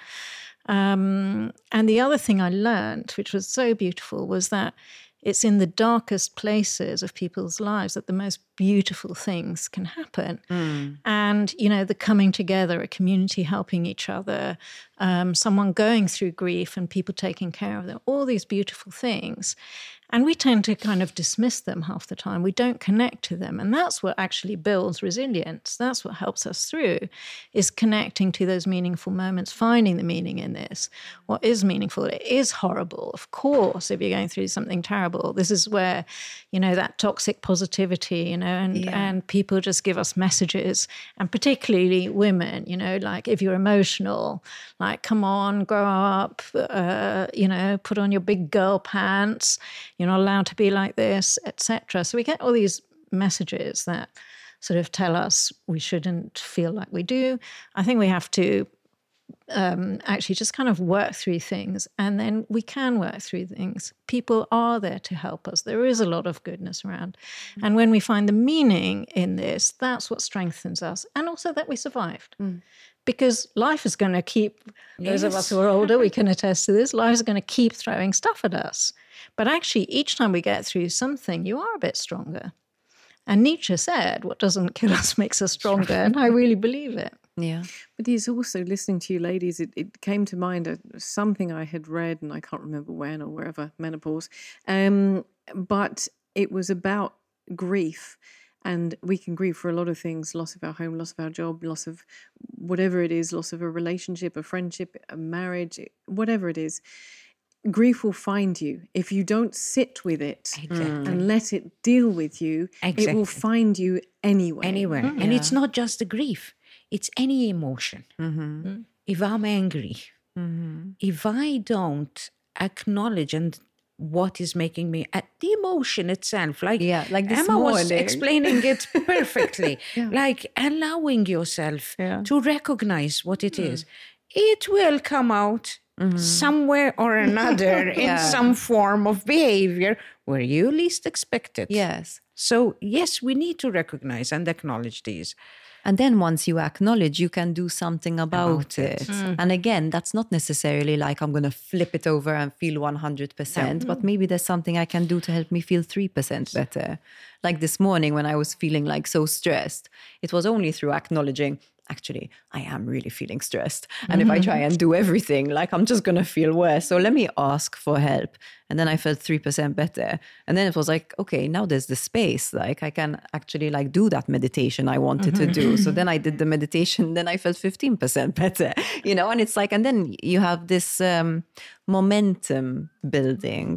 Um, and the other thing I learned, which was so beautiful, was that it's in the darkest places of people's lives that the most beautiful things can happen. Mm. And, you know, the coming together, a community helping each other, um, someone going through grief and people taking care of them, all these beautiful things. And we tend to kind of dismiss them half the time. We don't connect to them. And that's what actually builds resilience. That's what helps us through, is connecting to those meaningful moments, finding the meaning in this. What is meaningful? It is horrible, of course, if you're going through something terrible. This is where, you know, that toxic positivity, you know, and, yeah. and people just give us messages. And particularly women, you know, like if you're emotional, like, come on, grow up, uh, you know, put on your big girl pants. You're not allowed to be like this, et cetera. So we get all these messages that sort of tell us we shouldn't feel like we do. I think we have to um, actually just kind of work through things, and then we can work through things. People are there to help us. There is a lot of goodness around. Mm. And when we find the meaning in this, that's what strengthens us, and also that we survived. Mm. Because life is going to keep, yes. those of us who are older, we can attest to this, life is going to keep throwing stuff at us. But actually, each time we get through something, you are a bit stronger. And Nietzsche said, what doesn't kill us makes us stronger. And I really believe it. Yeah. But it's also, listening to you ladies, it, it came to mind uh, something I had read, and I can't remember when or wherever, menopause. Um, but it was about grief. And we can grieve for a lot of things: loss of our home, loss of our job, loss of whatever it is, loss of a relationship, a friendship, a marriage, whatever it is. Grief will find you. If you don't sit with it exactly. and let it deal with you, exactly. it will find you anyway. Anywhere. Mm-hmm. And yeah. it's not just the grief. It's any emotion. Mm-hmm. Mm-hmm. If I'm angry, mm-hmm. if I don't acknowledge and what is making me at the emotion itself, like yeah, like this Emma morning. was explaining it perfectly, yeah. like allowing yourself yeah. to recognize what it mm. is. It will come out mm-hmm. somewhere or another yeah. in some form of behavior where you least expect it. Yes. So yes, we need to recognize and acknowledge these. And then once you acknowledge, you can do something about, about it. it. Mm. And again, that's not necessarily like I'm going to flip it over and feel one hundred percent, no. but maybe there's something I can do to help me feel three percent better. Like this morning when I was feeling like so stressed, it was only through acknowledging, actually, I am really feeling stressed. And mm-hmm. if I try and do everything, like I'm just going to feel worse. So let me ask for help. And then I felt three percent better. And then it was like, okay, now there's the space. Like I can actually like do that meditation I wanted mm-hmm. to do. So then I did the meditation, then I felt fifteen percent better, you know, and it's like, and then you have this um, momentum building.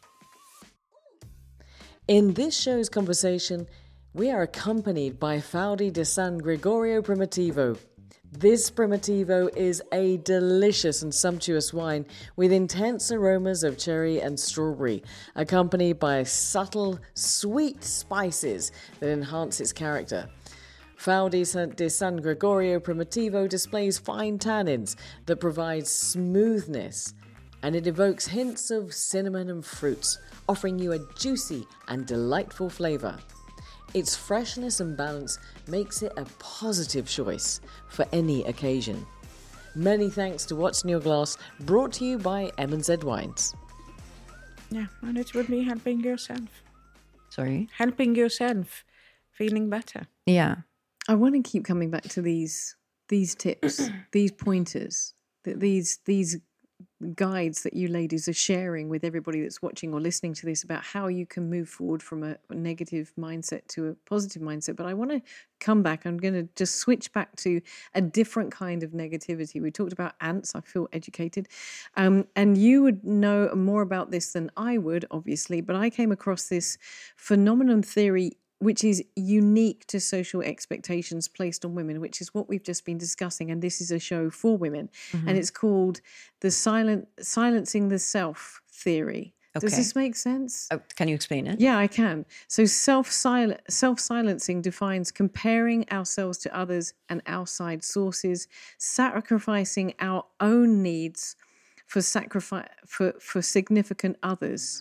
In this show's conversation, we are accompanied by Faudi de San Gregorio Primitivo. This Primitivo is a delicious and sumptuous wine with intense aromas of cherry and strawberry, accompanied by subtle, sweet spices that enhance its character. Faudi de San Gregorio Primitivo displays fine tannins that provide smoothness, and it evokes hints of cinnamon and fruits, offering you a juicy and delightful flavour. Its freshness and balance makes it a positive choice for any occasion. Many thanks to What's in Your Glass, brought to you by M and Z Wines. Yeah, and it would be helping yourself. Sorry? Helping yourself, feeling better. Yeah. I want to keep coming back to these these tips, these pointers, these these guides that you ladies are sharing with everybody that's watching or listening to this about how you can move forward from a, a negative mindset to a positive mindset. But I want to come back. I'm going to just switch back to a different kind of negativity. We talked about ants. I feel educated. Um, and you would know more about this than I would, obviously. But I came across this phenomenon theory which is unique to social expectations placed on women, which is what we've just been discussing. And this is a show for women. Mm-hmm. And it's called the silent silencing the self theory. Okay. Does this make sense? Oh, can you explain it? Yeah, I can. So self-sil- self-silencing defines comparing ourselves to others and outside sources, sacrificing our own needs for sacrifice for for significant others.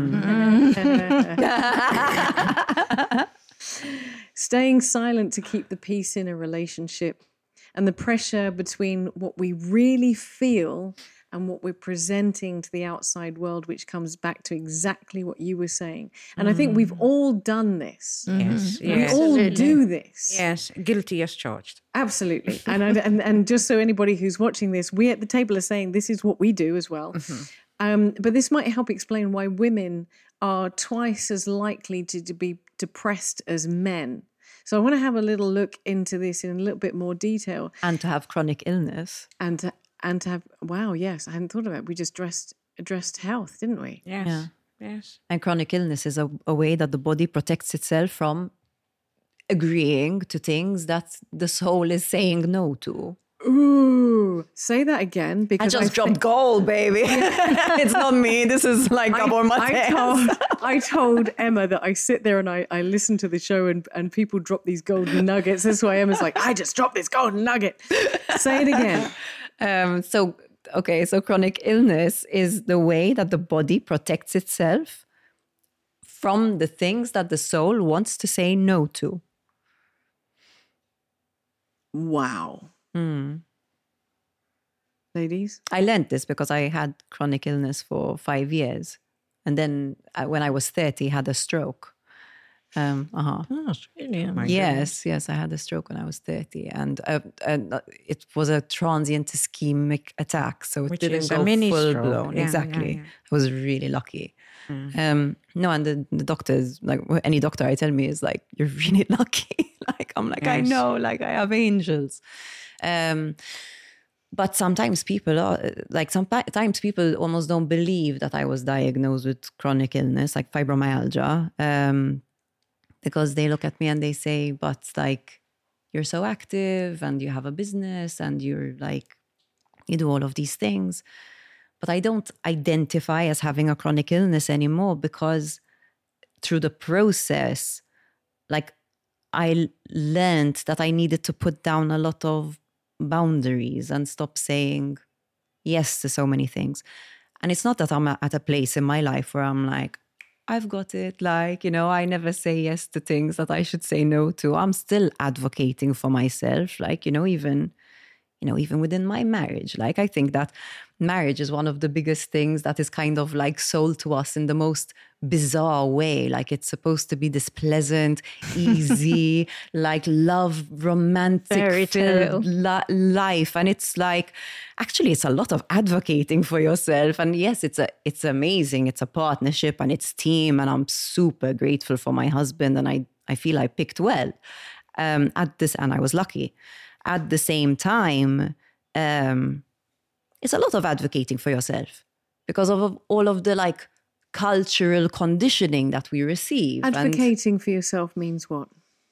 Staying silent to keep the peace in a relationship, and the pressure between what we really feel and what we're presenting to the outside world, which comes back to exactly what you were saying. And mm. I think we've all done this. Mm-hmm. Yes, we yes. all do this. Yes, guilty as charged. Absolutely. And, I, and and just so anybody who's watching this, we at the table are saying this is what we do as well. Mm-hmm. Um, but this might help explain why women are twice as likely to, to be depressed as men. So I want to have a little look into this in a little bit more detail. And to have chronic illness. And to, and to have, wow, yes, I hadn't thought about it. We just addressed, addressed health, didn't we? Yes, yeah. yes. And chronic illness is a, a way that the body protects itself from agreeing to things that the soul is saying no to. Ooh, say that again, because I just I dropped think, gold, baby. It's not me. This is like I, Gabor I Maté. told I told Emma that I sit there and I, I listen to the show and, and people drop these golden nuggets. That's why Emma's like, I just dropped this golden nugget. Say it again. Um, so, okay, so chronic illness is the way that the body protects itself from the things that the soul wants to say no to. Wow. Mm. Ladies? I learned this because I had chronic illness for five years. And then uh, when I was thirty, had a stroke. Um, uh-huh. Oh, really? My yes, goodness. yes, I had a stroke when I was thirty. And, uh, and it was a transient ischemic attack. So it Which didn't is go a mini full stroke. blown. Yeah, exactly. yeah, yeah. I was really lucky. Mm. Um, no, and the, the doctors, like any doctor I tell me is like, you're really lucky. Like, I'm like, I Yes. know, like I have angels. Um, but sometimes people are like, sometimes people almost don't believe that I was diagnosed with chronic illness, like fibromyalgia, um, because they look at me and they say, but like, you're so active and you have a business and you're like, you do all of these things. But I don't identify as having a chronic illness anymore because through the process, like I learned that I needed to put down a lot of boundaries and stop saying yes to so many things. And it's not that I'm at a place in my life where I'm like, I've got it. Like, you know, I never say yes to things that I should say no to. I'm still advocating for myself. Like, you know, even, you know, even within my marriage, like I think that marriage is one of the biggest things that is kind of like sold to us in the most bizarre way. Like it's supposed to be this pleasant, easy, like love, romantic filled li- life. And it's like, actually, it's a lot of advocating for yourself. And yes, it's a, it's amazing. It's a partnership and it's team. And I'm super grateful for my husband. And I, I feel I picked well um, at this, and I was lucky. At the same time, um, it's a lot of advocating for yourself because of all of the like cultural conditioning that we receive. Advocating and for yourself means what?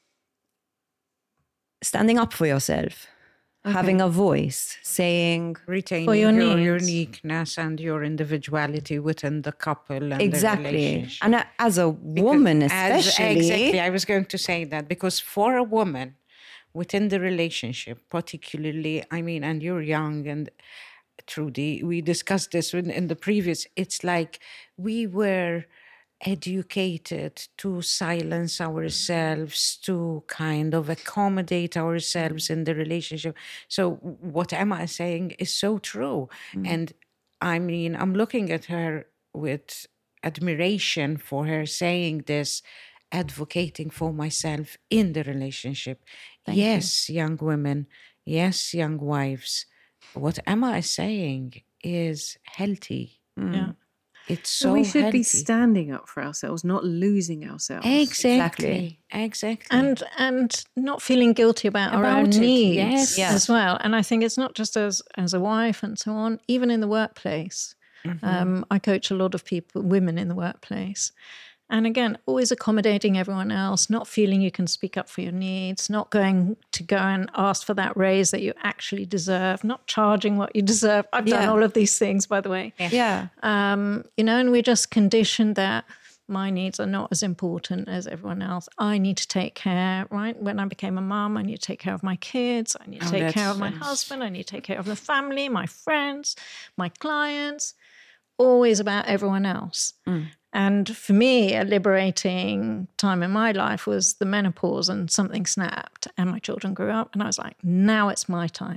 Standing up for yourself, okay. Having a voice, saying retaining for your, your needs. uniqueness and your individuality within the couple and exactly. the relationship. And as a woman, because especially, as, exactly, I was going to say that because for a woman within the relationship, particularly, I mean, and you're young and Trudy, we discussed this in, in the previous, it's like we were educated to silence ourselves, to kind of accommodate ourselves in the relationship. So what Emma is saying is so true. Mm. And I mean, I'm looking at her with admiration for her saying this, advocating for myself in the relationship. Thank yes, you. Young women. Yes, young wives. What Emma is saying is healthy. Mm. Yeah. It's so we should healthy. be standing up for ourselves, not losing ourselves. Exactly. Exactly. And and not feeling guilty about, about our own it. needs yes. Yes. as well. And I think it's not just as, as a wife and so on, even in the workplace. Mm-hmm. Um, I coach a lot of people, women in the workplace. And again, always accommodating everyone else, not feeling you can speak up for your needs, not going to go and ask for that raise that you actually deserve, not charging what you deserve. I've yeah. done all of these things, by the way. Yeah. Um, you know, and we're just conditioned that My needs are not as important as everyone else. I need to take care, right? When I became a mum, I need to take care of my kids. I need to Oh, take care of my that's- husband. I need to take care of the family, my friends, my clients. Always about everyone else. Mm. And for me, a liberating time in my life was the menopause, and something snapped and my children grew up. And I was like, now it's my time.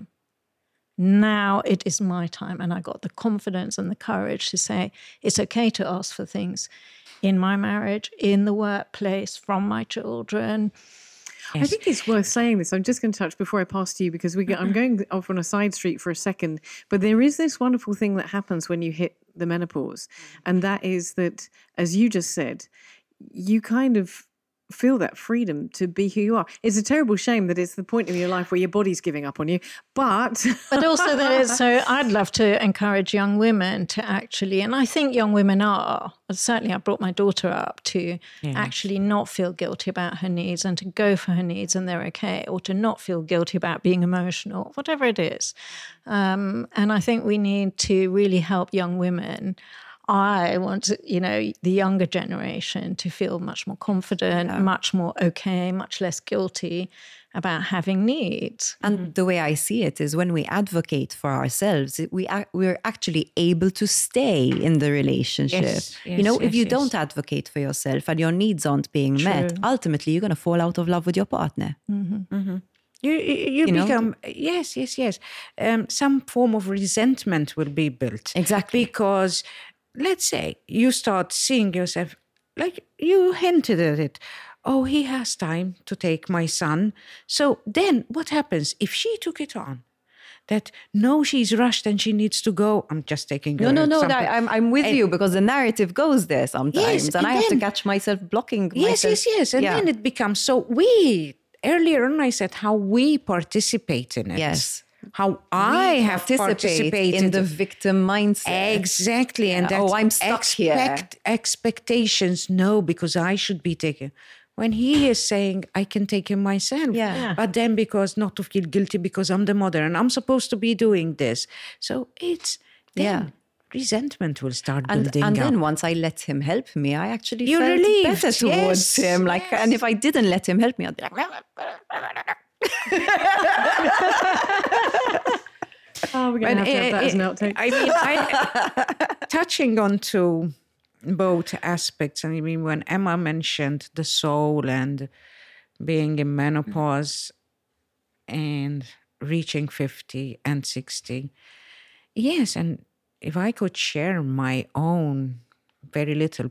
Now it is my time. And I got the confidence and the courage to say, it's okay to ask for things in my marriage, in the workplace, from my children. I think it's worth saying this. I'm just going to touch before I pass to you because we get, I'm going off on a side street for a second. But there is this wonderful thing that happens when you hit the menopause. And that is that, as you just said, you kind of feel that freedom to be who you are. It's a terrible shame that it's the point in your life where your body's giving up on you. But But also there is, so I'd love to encourage young women to actually, and I think young women are, certainly I brought my daughter up to Yes. actually not feel guilty about her needs and to go for her needs and they're okay, or to not feel guilty about being emotional, whatever it is. Um, and I think we need to really help young women. I want, you know, the younger generation to feel much more confident, Yeah. much more okay, much less guilty about having needs. And the way I see it is when we advocate for ourselves, it- we ac- we're actually able to stay in the relationship. Yes, you know, yes, if you yes, don't yes. advocate for yourself and your needs aren't being met, True. ultimately you're going to fall out of love with your partner. You, you, you You know? become, yes, yes, yes. Um, some form of resentment will be built. Exactly. Because, let's say, you start seeing yourself, like you hinted at it, oh, he has time to take my son. So then what happens if she took it on? That, no, she's rushed and she needs to go. I'm just taking No, your no, no. example. I, I'm I'm with And- you because the narrative goes there sometimes, Yes, and, and I have to then- catch myself blocking. Yes, myself. yes, yes. And Yeah. then it becomes so we, earlier on I said how we participate in it. Yes. How I have participate participated in the victim mindset. Exactly. And Yeah. Oh, that's I'm stuck here. expectations, no, because I should be taken. When he is saying, I can take him myself. Yeah. Yeah. But then because not to feel guilty because I'm the mother and I'm supposed to be doing this. So it's, then Yeah. resentment will start And, building and up. then once I let him help me, I actually You're felt relieved, better towards yes, him. Like, yes. and if I didn't let him help me, I'd be like, oh, we're going to have to have that as an uh, outtake. I mean, I, touching on to both aspects, and I mean, when Emma mentioned the soul and being in menopause and reaching fifty and sixty, yes, and if I could share my own very little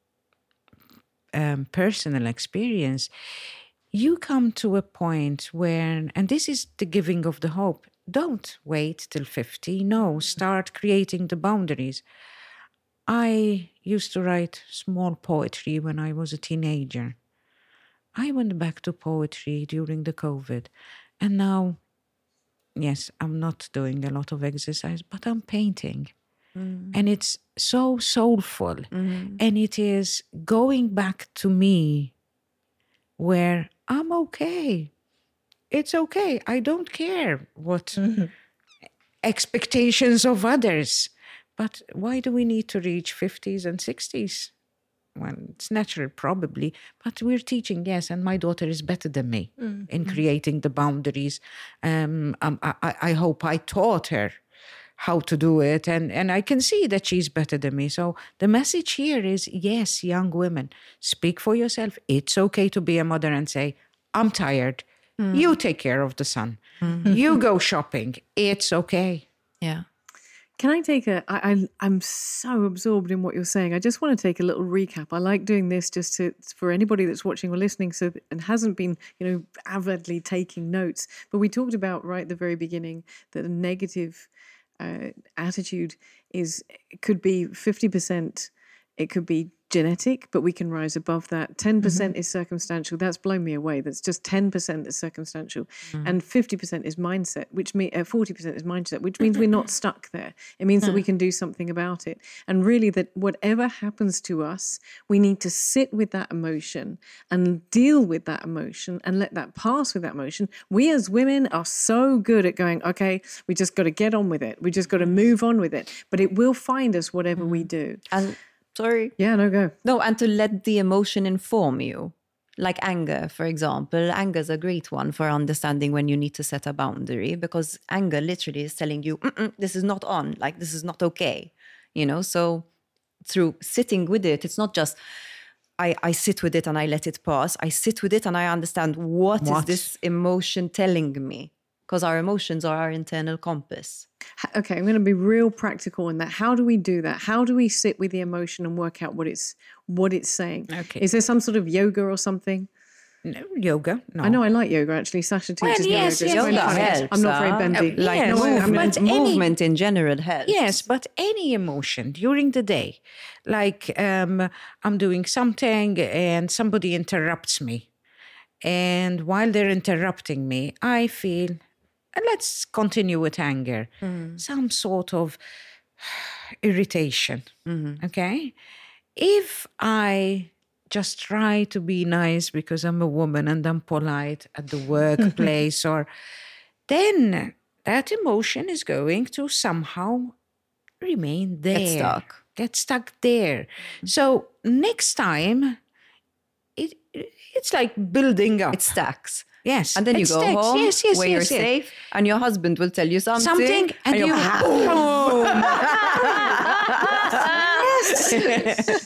um, personal experience, you come to a point where, and this is the giving of the hope, don't wait till fifty. No, start creating the boundaries. I used to write small poetry when I was a teenager. I went back to poetry during the COVID. And now, yes, I'm not doing a lot of exercise, but I'm painting. Mm. And it's so soulful. Mm. And it is going back to me where I'm okay. It's okay. I don't care what mm-hmm. expectations of others. But why do we need to reach fifties and sixties? Well, it's natural, probably. But we're teaching, yes, and my daughter is better than me mm-hmm. in creating the boundaries. Um, um, I, I hope I taught her how to do it. And, and I can see that she's better than me. So the message here is, yes, young women, speak for yourself. It's okay to be a mother and say, I'm tired. Mm. You take care of the son. Mm-hmm. You go shopping. It's okay. Yeah. Can I take a, I, I, I'm so absorbed in what you're saying. I just want to take a little recap. I like doing this just to, for anybody that's watching or listening so and hasn't been, you know, avidly taking notes. But we talked about right at the very beginning that a negative uh, attitude is, could be fifty percent, it could be genetic, but we can rise above that. ten percent mm-hmm. is circumstantial. That's blown me away. That's just ten percent that's circumstantial. Mm-hmm. And fifty percent is mindset, which means uh, forty percent is mindset, which means we're not stuck there. It means mm-hmm. that we can do something about it. And really that whatever happens to us, we need to sit with that emotion and deal with that emotion and let that pass with that emotion. We as women are so good at going, okay, we just got to get on with it. We just got to move on with it. But it will find us whatever mm-hmm. we do. And Sorry. Yeah, no, go. No, and to let the emotion inform you. Like anger, for example. Anger is a great one for understanding when you need to set a boundary, because anger literally is telling you, this is not on, like this is not okay, you know? So through sitting with it, it's not just, I, I sit with it and I let it pass. I sit with it and I understand what, what? is this emotion telling me? Because our emotions are our internal compass. Okay, I'm going to be real practical in that. How do we do that? How do we sit with the emotion and work out what it's what it's saying? Okay. Is there some sort of yoga or something? No, yoga, no. I know I like yoga, actually. Sasha teaches well, me yes, yoga. yes, It's yoga quite funny. helps, I'm not very uh, bendy. uh, Like yes, no, I mean, but any- movement in general helps. Yes, but any emotion during the day, like um, I'm doing something and somebody interrupts me. And while they're interrupting me, I feel, and let's continue with anger, mm. some sort of irritation, mm-hmm. okay? If I just try to be nice because I'm a woman and I'm polite at the workplace, or then that emotion is going to somehow remain there. Get stuck. Get stuck there. So next time, it it's like building up. It stacks. Yes. And then you it go stacks. home yes, yes, where yes, you're yes. safe and your husband will tell you something. Something and, and you you're boom. Yes.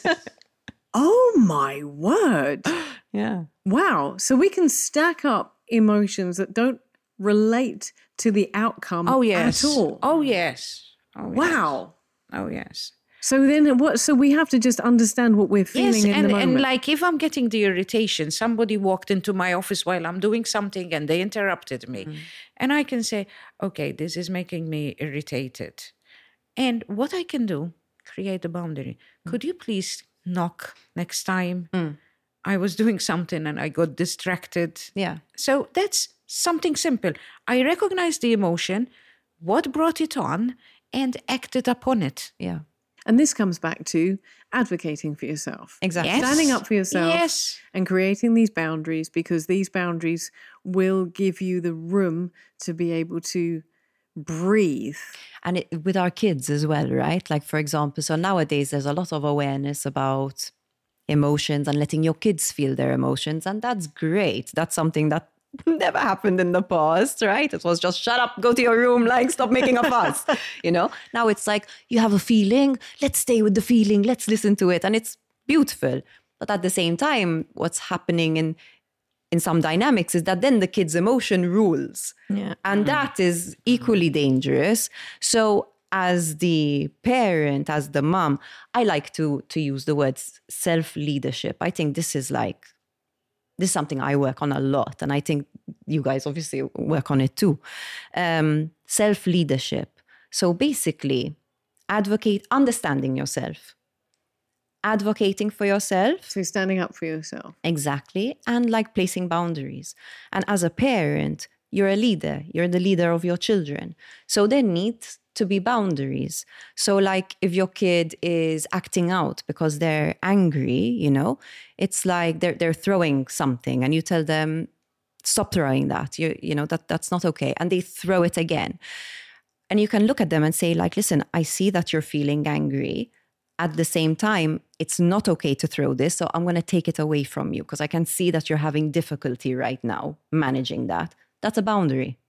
Oh my word. Yeah. Wow. So we can stack up emotions that don't relate to the outcome Oh yes. at all. Oh yes. Oh, Wow. Yes. Oh yes. So then what so we have to just understand what we're feeling Yes, in and, the moment. and like if I'm getting the irritation, somebody walked into my office while I'm doing something and they interrupted me. Mm. And I can say, okay, this is making me irritated. And what I can do, create a boundary. Mm. Could you please knock next time? Mm. I was doing something and I got distracted. Yeah. So that's something simple. I recognize the emotion, what brought it on, and acted upon it. Yeah. And this comes back to advocating for yourself. Exactly. Yes. Standing up for yourself yes. and creating these boundaries, because these boundaries will give you the room to be able to breathe. And it, with our kids as well, right? Like, for example, so nowadays there's a lot of awareness about emotions and letting your kids feel their emotions. And that's great. That's something that never happened in the past, right? It was just shut up, go to your room, like stop making a fuss, you know? Now it's like, you have a feeling, let's stay with the feeling, let's listen to it. And it's beautiful. But at the same time, what's happening in in some dynamics is that then the kid's emotion rules. Yeah. And mm-hmm. that is equally dangerous. So as the parent, as the mom, I like to to use the words self-leadership. I think this is like, this is something I work on a lot. And I think you guys obviously work on it too. Um, self-leadership. So basically, advocate, understanding yourself. Advocating for yourself. So standing up for yourself. Exactly. And like placing boundaries. And as a parent, you're a leader. You're the leader of your children. So there needs to be boundaries. So like if your kid is acting out because they're angry, you know, it's like they're they're throwing something and you tell them, stop throwing that. You you know, that that's not okay. And they throw it again. And you can look at them and say like, listen, I see that you're feeling angry. At the same time, it's not okay to throw this, so I'm going to take it away from you because I can see that you're having difficulty right now managing that. That's a boundary.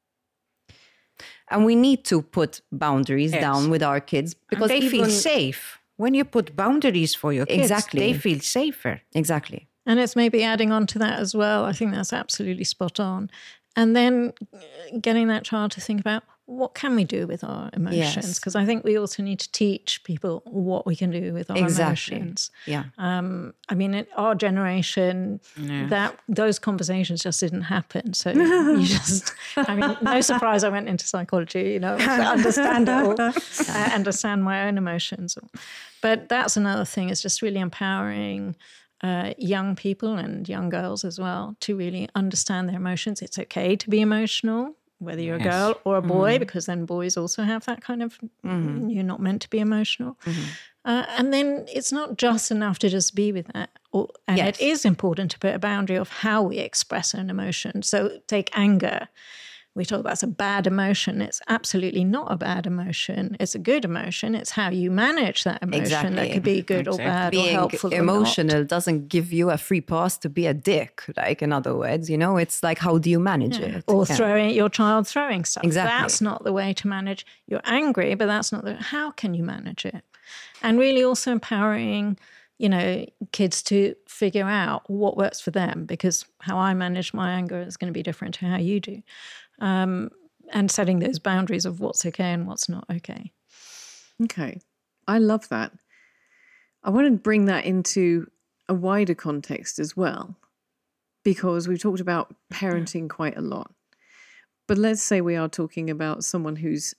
And we need to put boundaries yes. down with our kids because and they even... feel safe. When you put boundaries for your kids, exactly. they feel safer. Exactly. And it's maybe adding on to that as well. I think that's absolutely spot on. And then getting that child to think about, what can we do with our emotions? Because yes. I think we also need to teach people what we can do with our exactly. emotions. Yeah. Um, I mean, in our generation, yeah. that those conversations just didn't happen. So you just, I mean, no surprise I went into psychology, you know, to understand it all, uh, understand my own emotions. But that's another thing, is just really empowering Uh, young people and young girls as well to really understand their emotions. It's okay to be emotional, whether you're yes. a girl or a boy, mm-hmm. because then boys also have that kind of, mm-hmm. you're not meant to be emotional. Mm-hmm. Uh, and then it's not just enough to just be with that. Or, and yes. it is important to put a boundary of how we express an emotion. So take anger. we talk about it's a bad emotion. It's absolutely not a bad emotion. It's a good emotion. It's how you manage that emotion Exactly. that could be good Exactly. or bad Being or helpful emotional or not. doesn't give you a free pass to be a dick. Like, in other words, you know, it's like, how do you manage it? Or Yeah. throwing your child throwing stuff. Exactly. That's not the way to manage. You're angry, but that's not the. How can you manage it? And really also empowering, you know, kids to figure out what works for them, because how I manage my anger is going to be different to how you do. Um, and setting those boundaries of what's okay and what's not okay. Okay. I love that. I want to bring that into a wider context as well, because we've talked about parenting quite a lot. But let's say we are talking about someone who's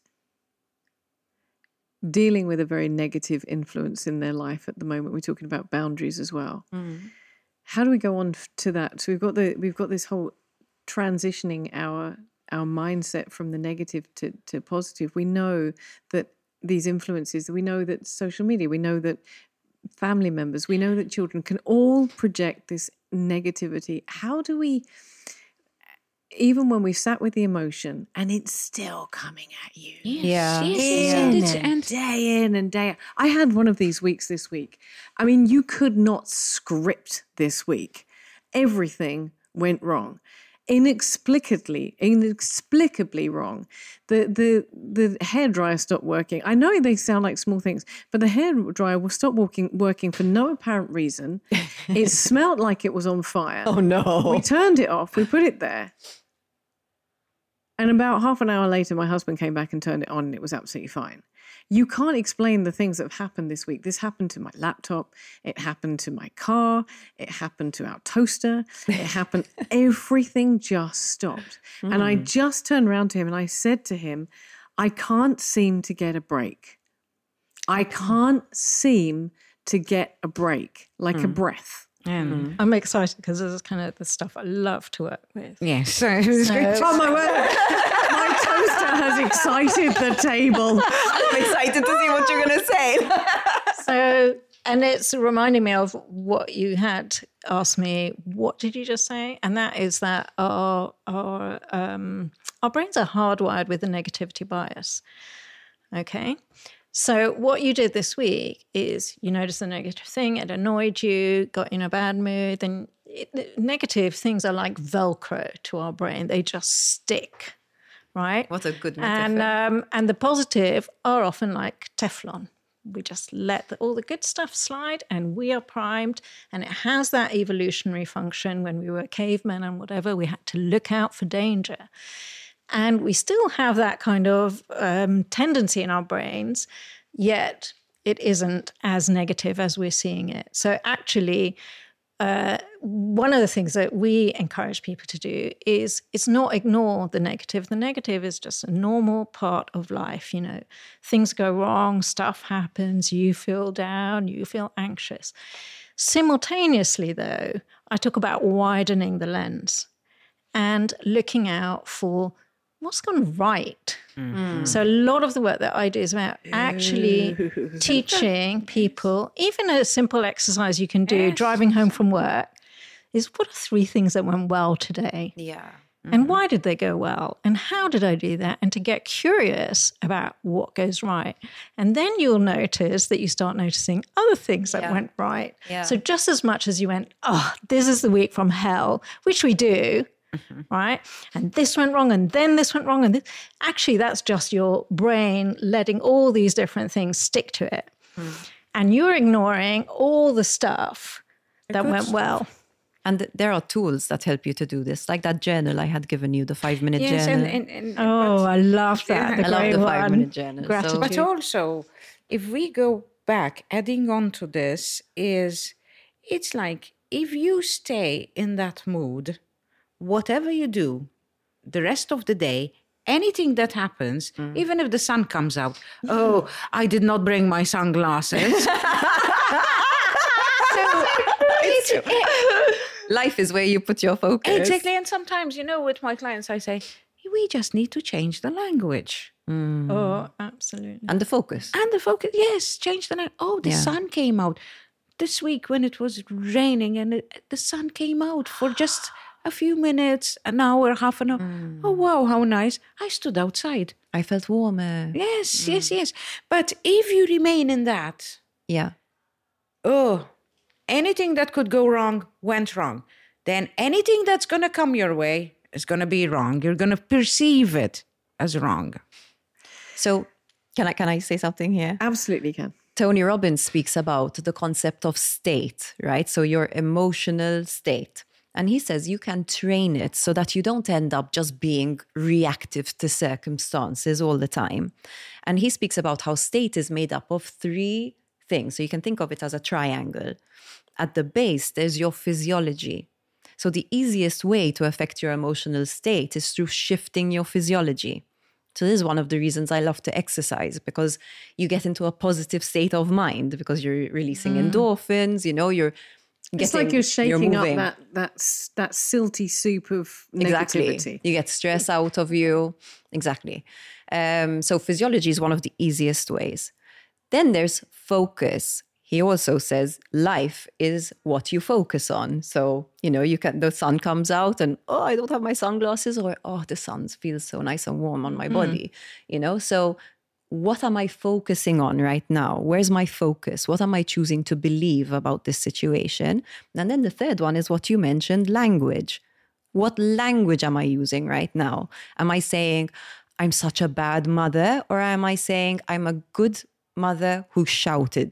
dealing with a very negative influence in their life at the moment. We're talking about boundaries as well. Mm. How do we go on to that? So we've got the we've got this whole transitioning our our mindset from the negative to, to positive. We know that these influences, we know that social media, we know that family members, we know that children can all project this negativity. How do we, even when we've sat with the emotion and it's still coming at you, Yeah. Yes, in yes, and and day in and day out. I had one of these weeks this week. I mean, you could not script this week. Everything went wrong. Inexplicably, inexplicably wrong. The the the hairdryer stopped working. I know they sound like small things, but the hairdryer will stop working working for no apparent reason. It smelled like it was on fire. Oh, no. We turned it off. We put it there. And about half an hour later, my husband came back and turned it on, and it was absolutely fine. You can't explain the things that have happened this week. This happened to my laptop. It happened to my car. It happened to our toaster. It happened. Everything just stopped. Mm. And I just turned around to him and I said to him, I can't seem to get a break. I can't seem to get a break, like mm. a breath. Mm. I'm excited because this is kind of the stuff I love to work with. Yes. So, So- Oh, my word. My toaster has excited the table. I'm excited to see what you're going to say. So, and it's reminding me of what you had asked me. What did you just say? And that is that our our um, our brains are hardwired with a negativity bias. Okay. So what you did this week is you noticed a negative thing, it annoyed you, got in a bad mood. Then it, negative things are like Velcro to our brain; they just stick, right? What a good metaphor. And um, and the positive are often like Teflon. We just let the, all the good stuff slide, and we are primed. And it has that evolutionary function. When we were cavemen and whatever, we had to look out for danger. And we still have that kind of um, tendency in our brains, yet it isn't as negative as we're seeing it. So actually, uh, one of the things that we encourage people to do is it's not ignore the negative. The negative is just a normal part of life. You know, things go wrong, stuff happens, you feel down, you feel anxious. Simultaneously, though, I talk about widening the lens and looking out for what's gone right. Mm. So a lot of the work that I do is about actually teaching people, even a simple exercise you can do yes. driving home from work, is what are three things that went well today? Yeah. Mm-hmm. And why did they go well? And how did I do that? And to get curious about what goes right. And then you'll notice that you start noticing other things that yeah. went right. Yeah. So just as much as you went, oh, this is the week from hell, which we do, mm-hmm. right? And this went wrong, and then this went wrong. And this. Actually, that's just your brain letting all these different things stick to it. Mm. And you're ignoring all the stuff that went stuff. well. And there are tools that help you to do this, like that journal I had given you, the five-minute yes, journal. And, and, and, oh, I love that. Yeah. I love the five-minute journal. Gratitude. But also, if we go back, adding on to this is, it's like if you stay in that mood, whatever you do, the rest of the day, anything that happens, mm. even if the sun comes out, oh, I did not bring my sunglasses. so, it's, it, life is where you put your focus. Exactly. And sometimes, you know, with my clients, I say, we just need to change the language. Mm. Oh, absolutely. And the focus. And the focus, yes, change the language. Oh, the yeah. sun came out. This week when it was raining and it, the sun came out for just a few minutes, an hour, half an hour. Mm. Oh, wow, how nice. I stood outside. I felt warmer. Yes, mm. yes, yes. But if you remain in that... Yeah. Oh, anything that could go wrong went wrong. Then anything that's going to come your way is going to be wrong. You're going to perceive it as wrong. So can I, can I say something here? Absolutely can. Tony Robbins speaks about the concept of state, right? So your emotional state. And he says you can train it so that you don't end up just being reactive to circumstances all the time. And he speaks about how state is made up of three things. So you can think of it as a triangle. At the base, there's your physiology. So the easiest way to affect your emotional state is through shifting your physiology. So this is one of the reasons I love to exercise, because you get into a positive state of mind because you're releasing mm. endorphins, you know, you're getting... It's like you're shaking you're up that, that, that silty soup of negativity. Exactly. You get stress out of you. Exactly. Um, so physiology is one of the easiest ways. Then there's focus. He also says life is what you focus on. So, you know, you can, the sun comes out and, oh, I don't have my sunglasses, or, oh, the sun feels so nice and warm on my mm. body, you know? So what am I focusing on right now? Where's my focus? What am I choosing to believe about this situation? And then the third one is what you mentioned, language. What language am I using right now? Am I saying, I'm such a bad mother? Or am I saying, I'm a good mother who shouted?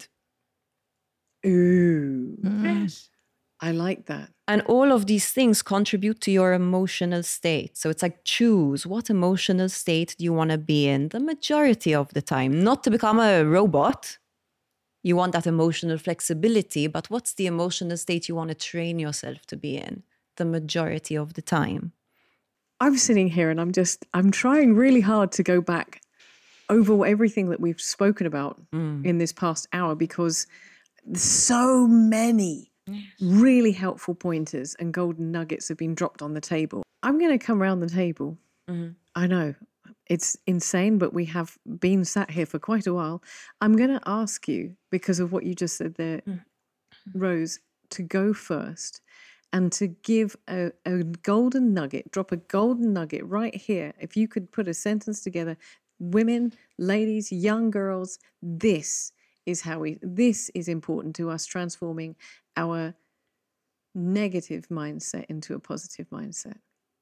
Ooh, yes. I like that. And all of these things contribute to your emotional state. So it's like, choose what emotional state do you want to be in the majority of the time. Not to become a robot. You want that emotional flexibility, but what's the emotional state you want to train yourself to be in the majority of the time? I'm sitting here and I'm just, I'm trying really hard to go back over everything that we've spoken about mm. in this past hour, because so many yes. really helpful pointers and golden nuggets have been dropped on the table. I'm going to come around the table. Mm-hmm. I know it's insane, but we have been sat here for quite a while. I'm going to ask you, because of what you just said there, mm. Rose, to go first and to give a, a golden nugget, drop a golden nugget right here. If you could put a sentence together, women, ladies, young girls, this is how we, this is important to us, transforming our negative mindset into a positive mindset.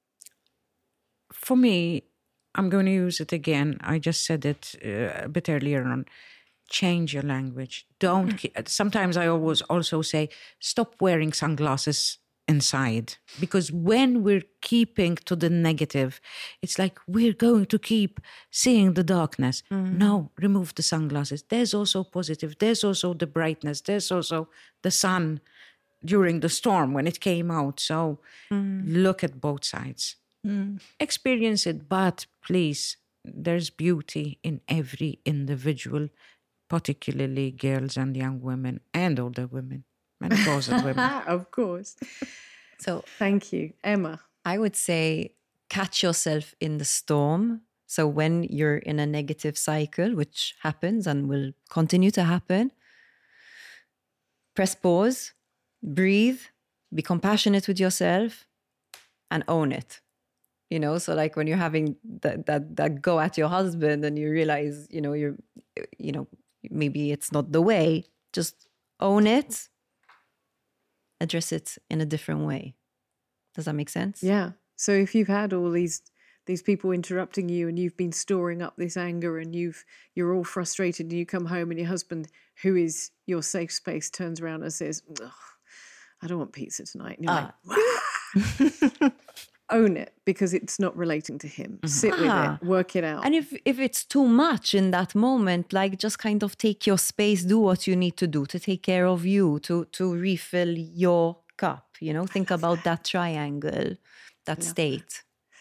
For me, I'm going to use it again. I just said it uh, a bit earlier on. Change your language. Don't, sometimes I always also say, stop wearing sunglasses inside, because when we're keeping to the negative, it's like we're going to keep seeing the darkness. Mm. No, remove the sunglasses. There's also positive. There's also the brightness. There's also the sun during the storm when it came out. So mm. look at both sides. Mm. Experience it, but please, there's beauty in every individual, particularly girls and young women and older women. Menopausal women. Of course. So thank you. Emma? I would say catch yourself in the storm. So when you're in a negative cycle, which happens and will continue to happen, press pause, breathe, be compassionate with yourself, and own it. You know, so like when you're having that that that go at your husband and you realize, you know, you're, you know, maybe it's not the way, just own it. Address it in a different way. Does that make sense? Yeah. So if you've had all these these people interrupting you and you've been storing up this anger and you've you're all frustrated and you come home and your husband, who is your safe space, turns around and says, I don't want pizza tonight. And you're ah. like, own it, because it's not relating to him. Mm-hmm. Sit with ah. it, work it out. And if, if it's too much in that moment, like just kind of take your space, do what you need to do to take care of you, to, to refill your cup, you know, think about that. that triangle, that state.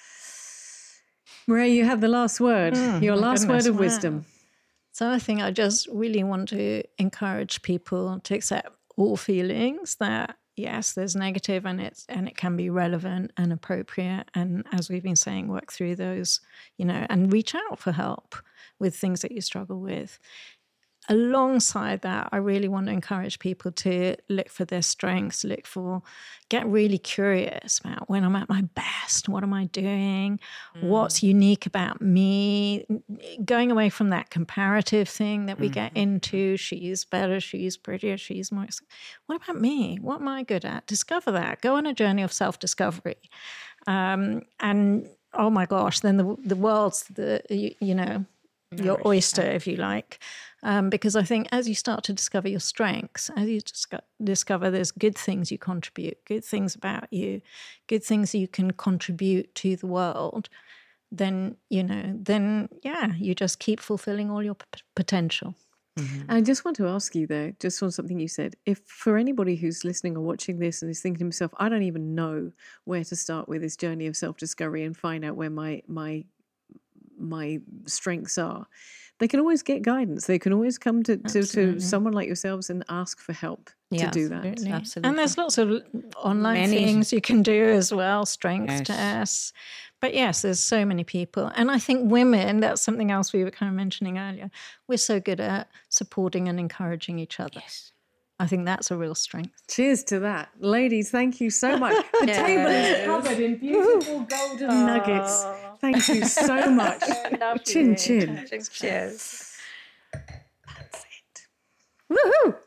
Maria, you have the last word, mm, your last goodness, word of wow. wisdom. So I think I just really want to encourage people to accept all feelings, that yes, there's negative and it's and it can be relevant and appropriate. And as we've been saying, work through those, you know, and reach out for help with things that you struggle with. alongside that, I really want to encourage people to look for their strengths, look for, get really curious about when I'm at my best, what am I doing, mm. what's unique about me, going away from that comparative thing that we mm-hmm. get into, she's better, she's prettier, she's more, what about me? What am I good at? Discover that. Go on a journey of self-discovery. Um, and oh my gosh, then the the world's, the you, you know, your oyster, if you like. Um, because I think as you start to discover your strengths, as you disco- discover there's good things you contribute, good things about you, good things you can contribute to the world, then, you know, then, yeah, you just keep fulfilling all your p- potential. Mm-hmm. I just want to ask you, though, just on something you said, if for anybody who's listening or watching this and is thinking to himself, I don't even know where to start with this journey of self-discovery and find out where my my my strengths are, they can always get guidance. They can always come to, to, to someone like yourselves and ask for help yeah, to do that. Absolutely. absolutely. And there's lots of online Many. things you can do as well, strengths Yes. tests. But yes, there's so many people. And I think women, that's something else we were kind of mentioning earlier, we're so good at supporting and encouraging each other. Yes. I think that's a real strength. Cheers to that. Ladies, thank you so much. The Yes. table is covered in beautiful golden nuggets. Thank you so much. Chin chin. Cheers. That's it. Woohoo!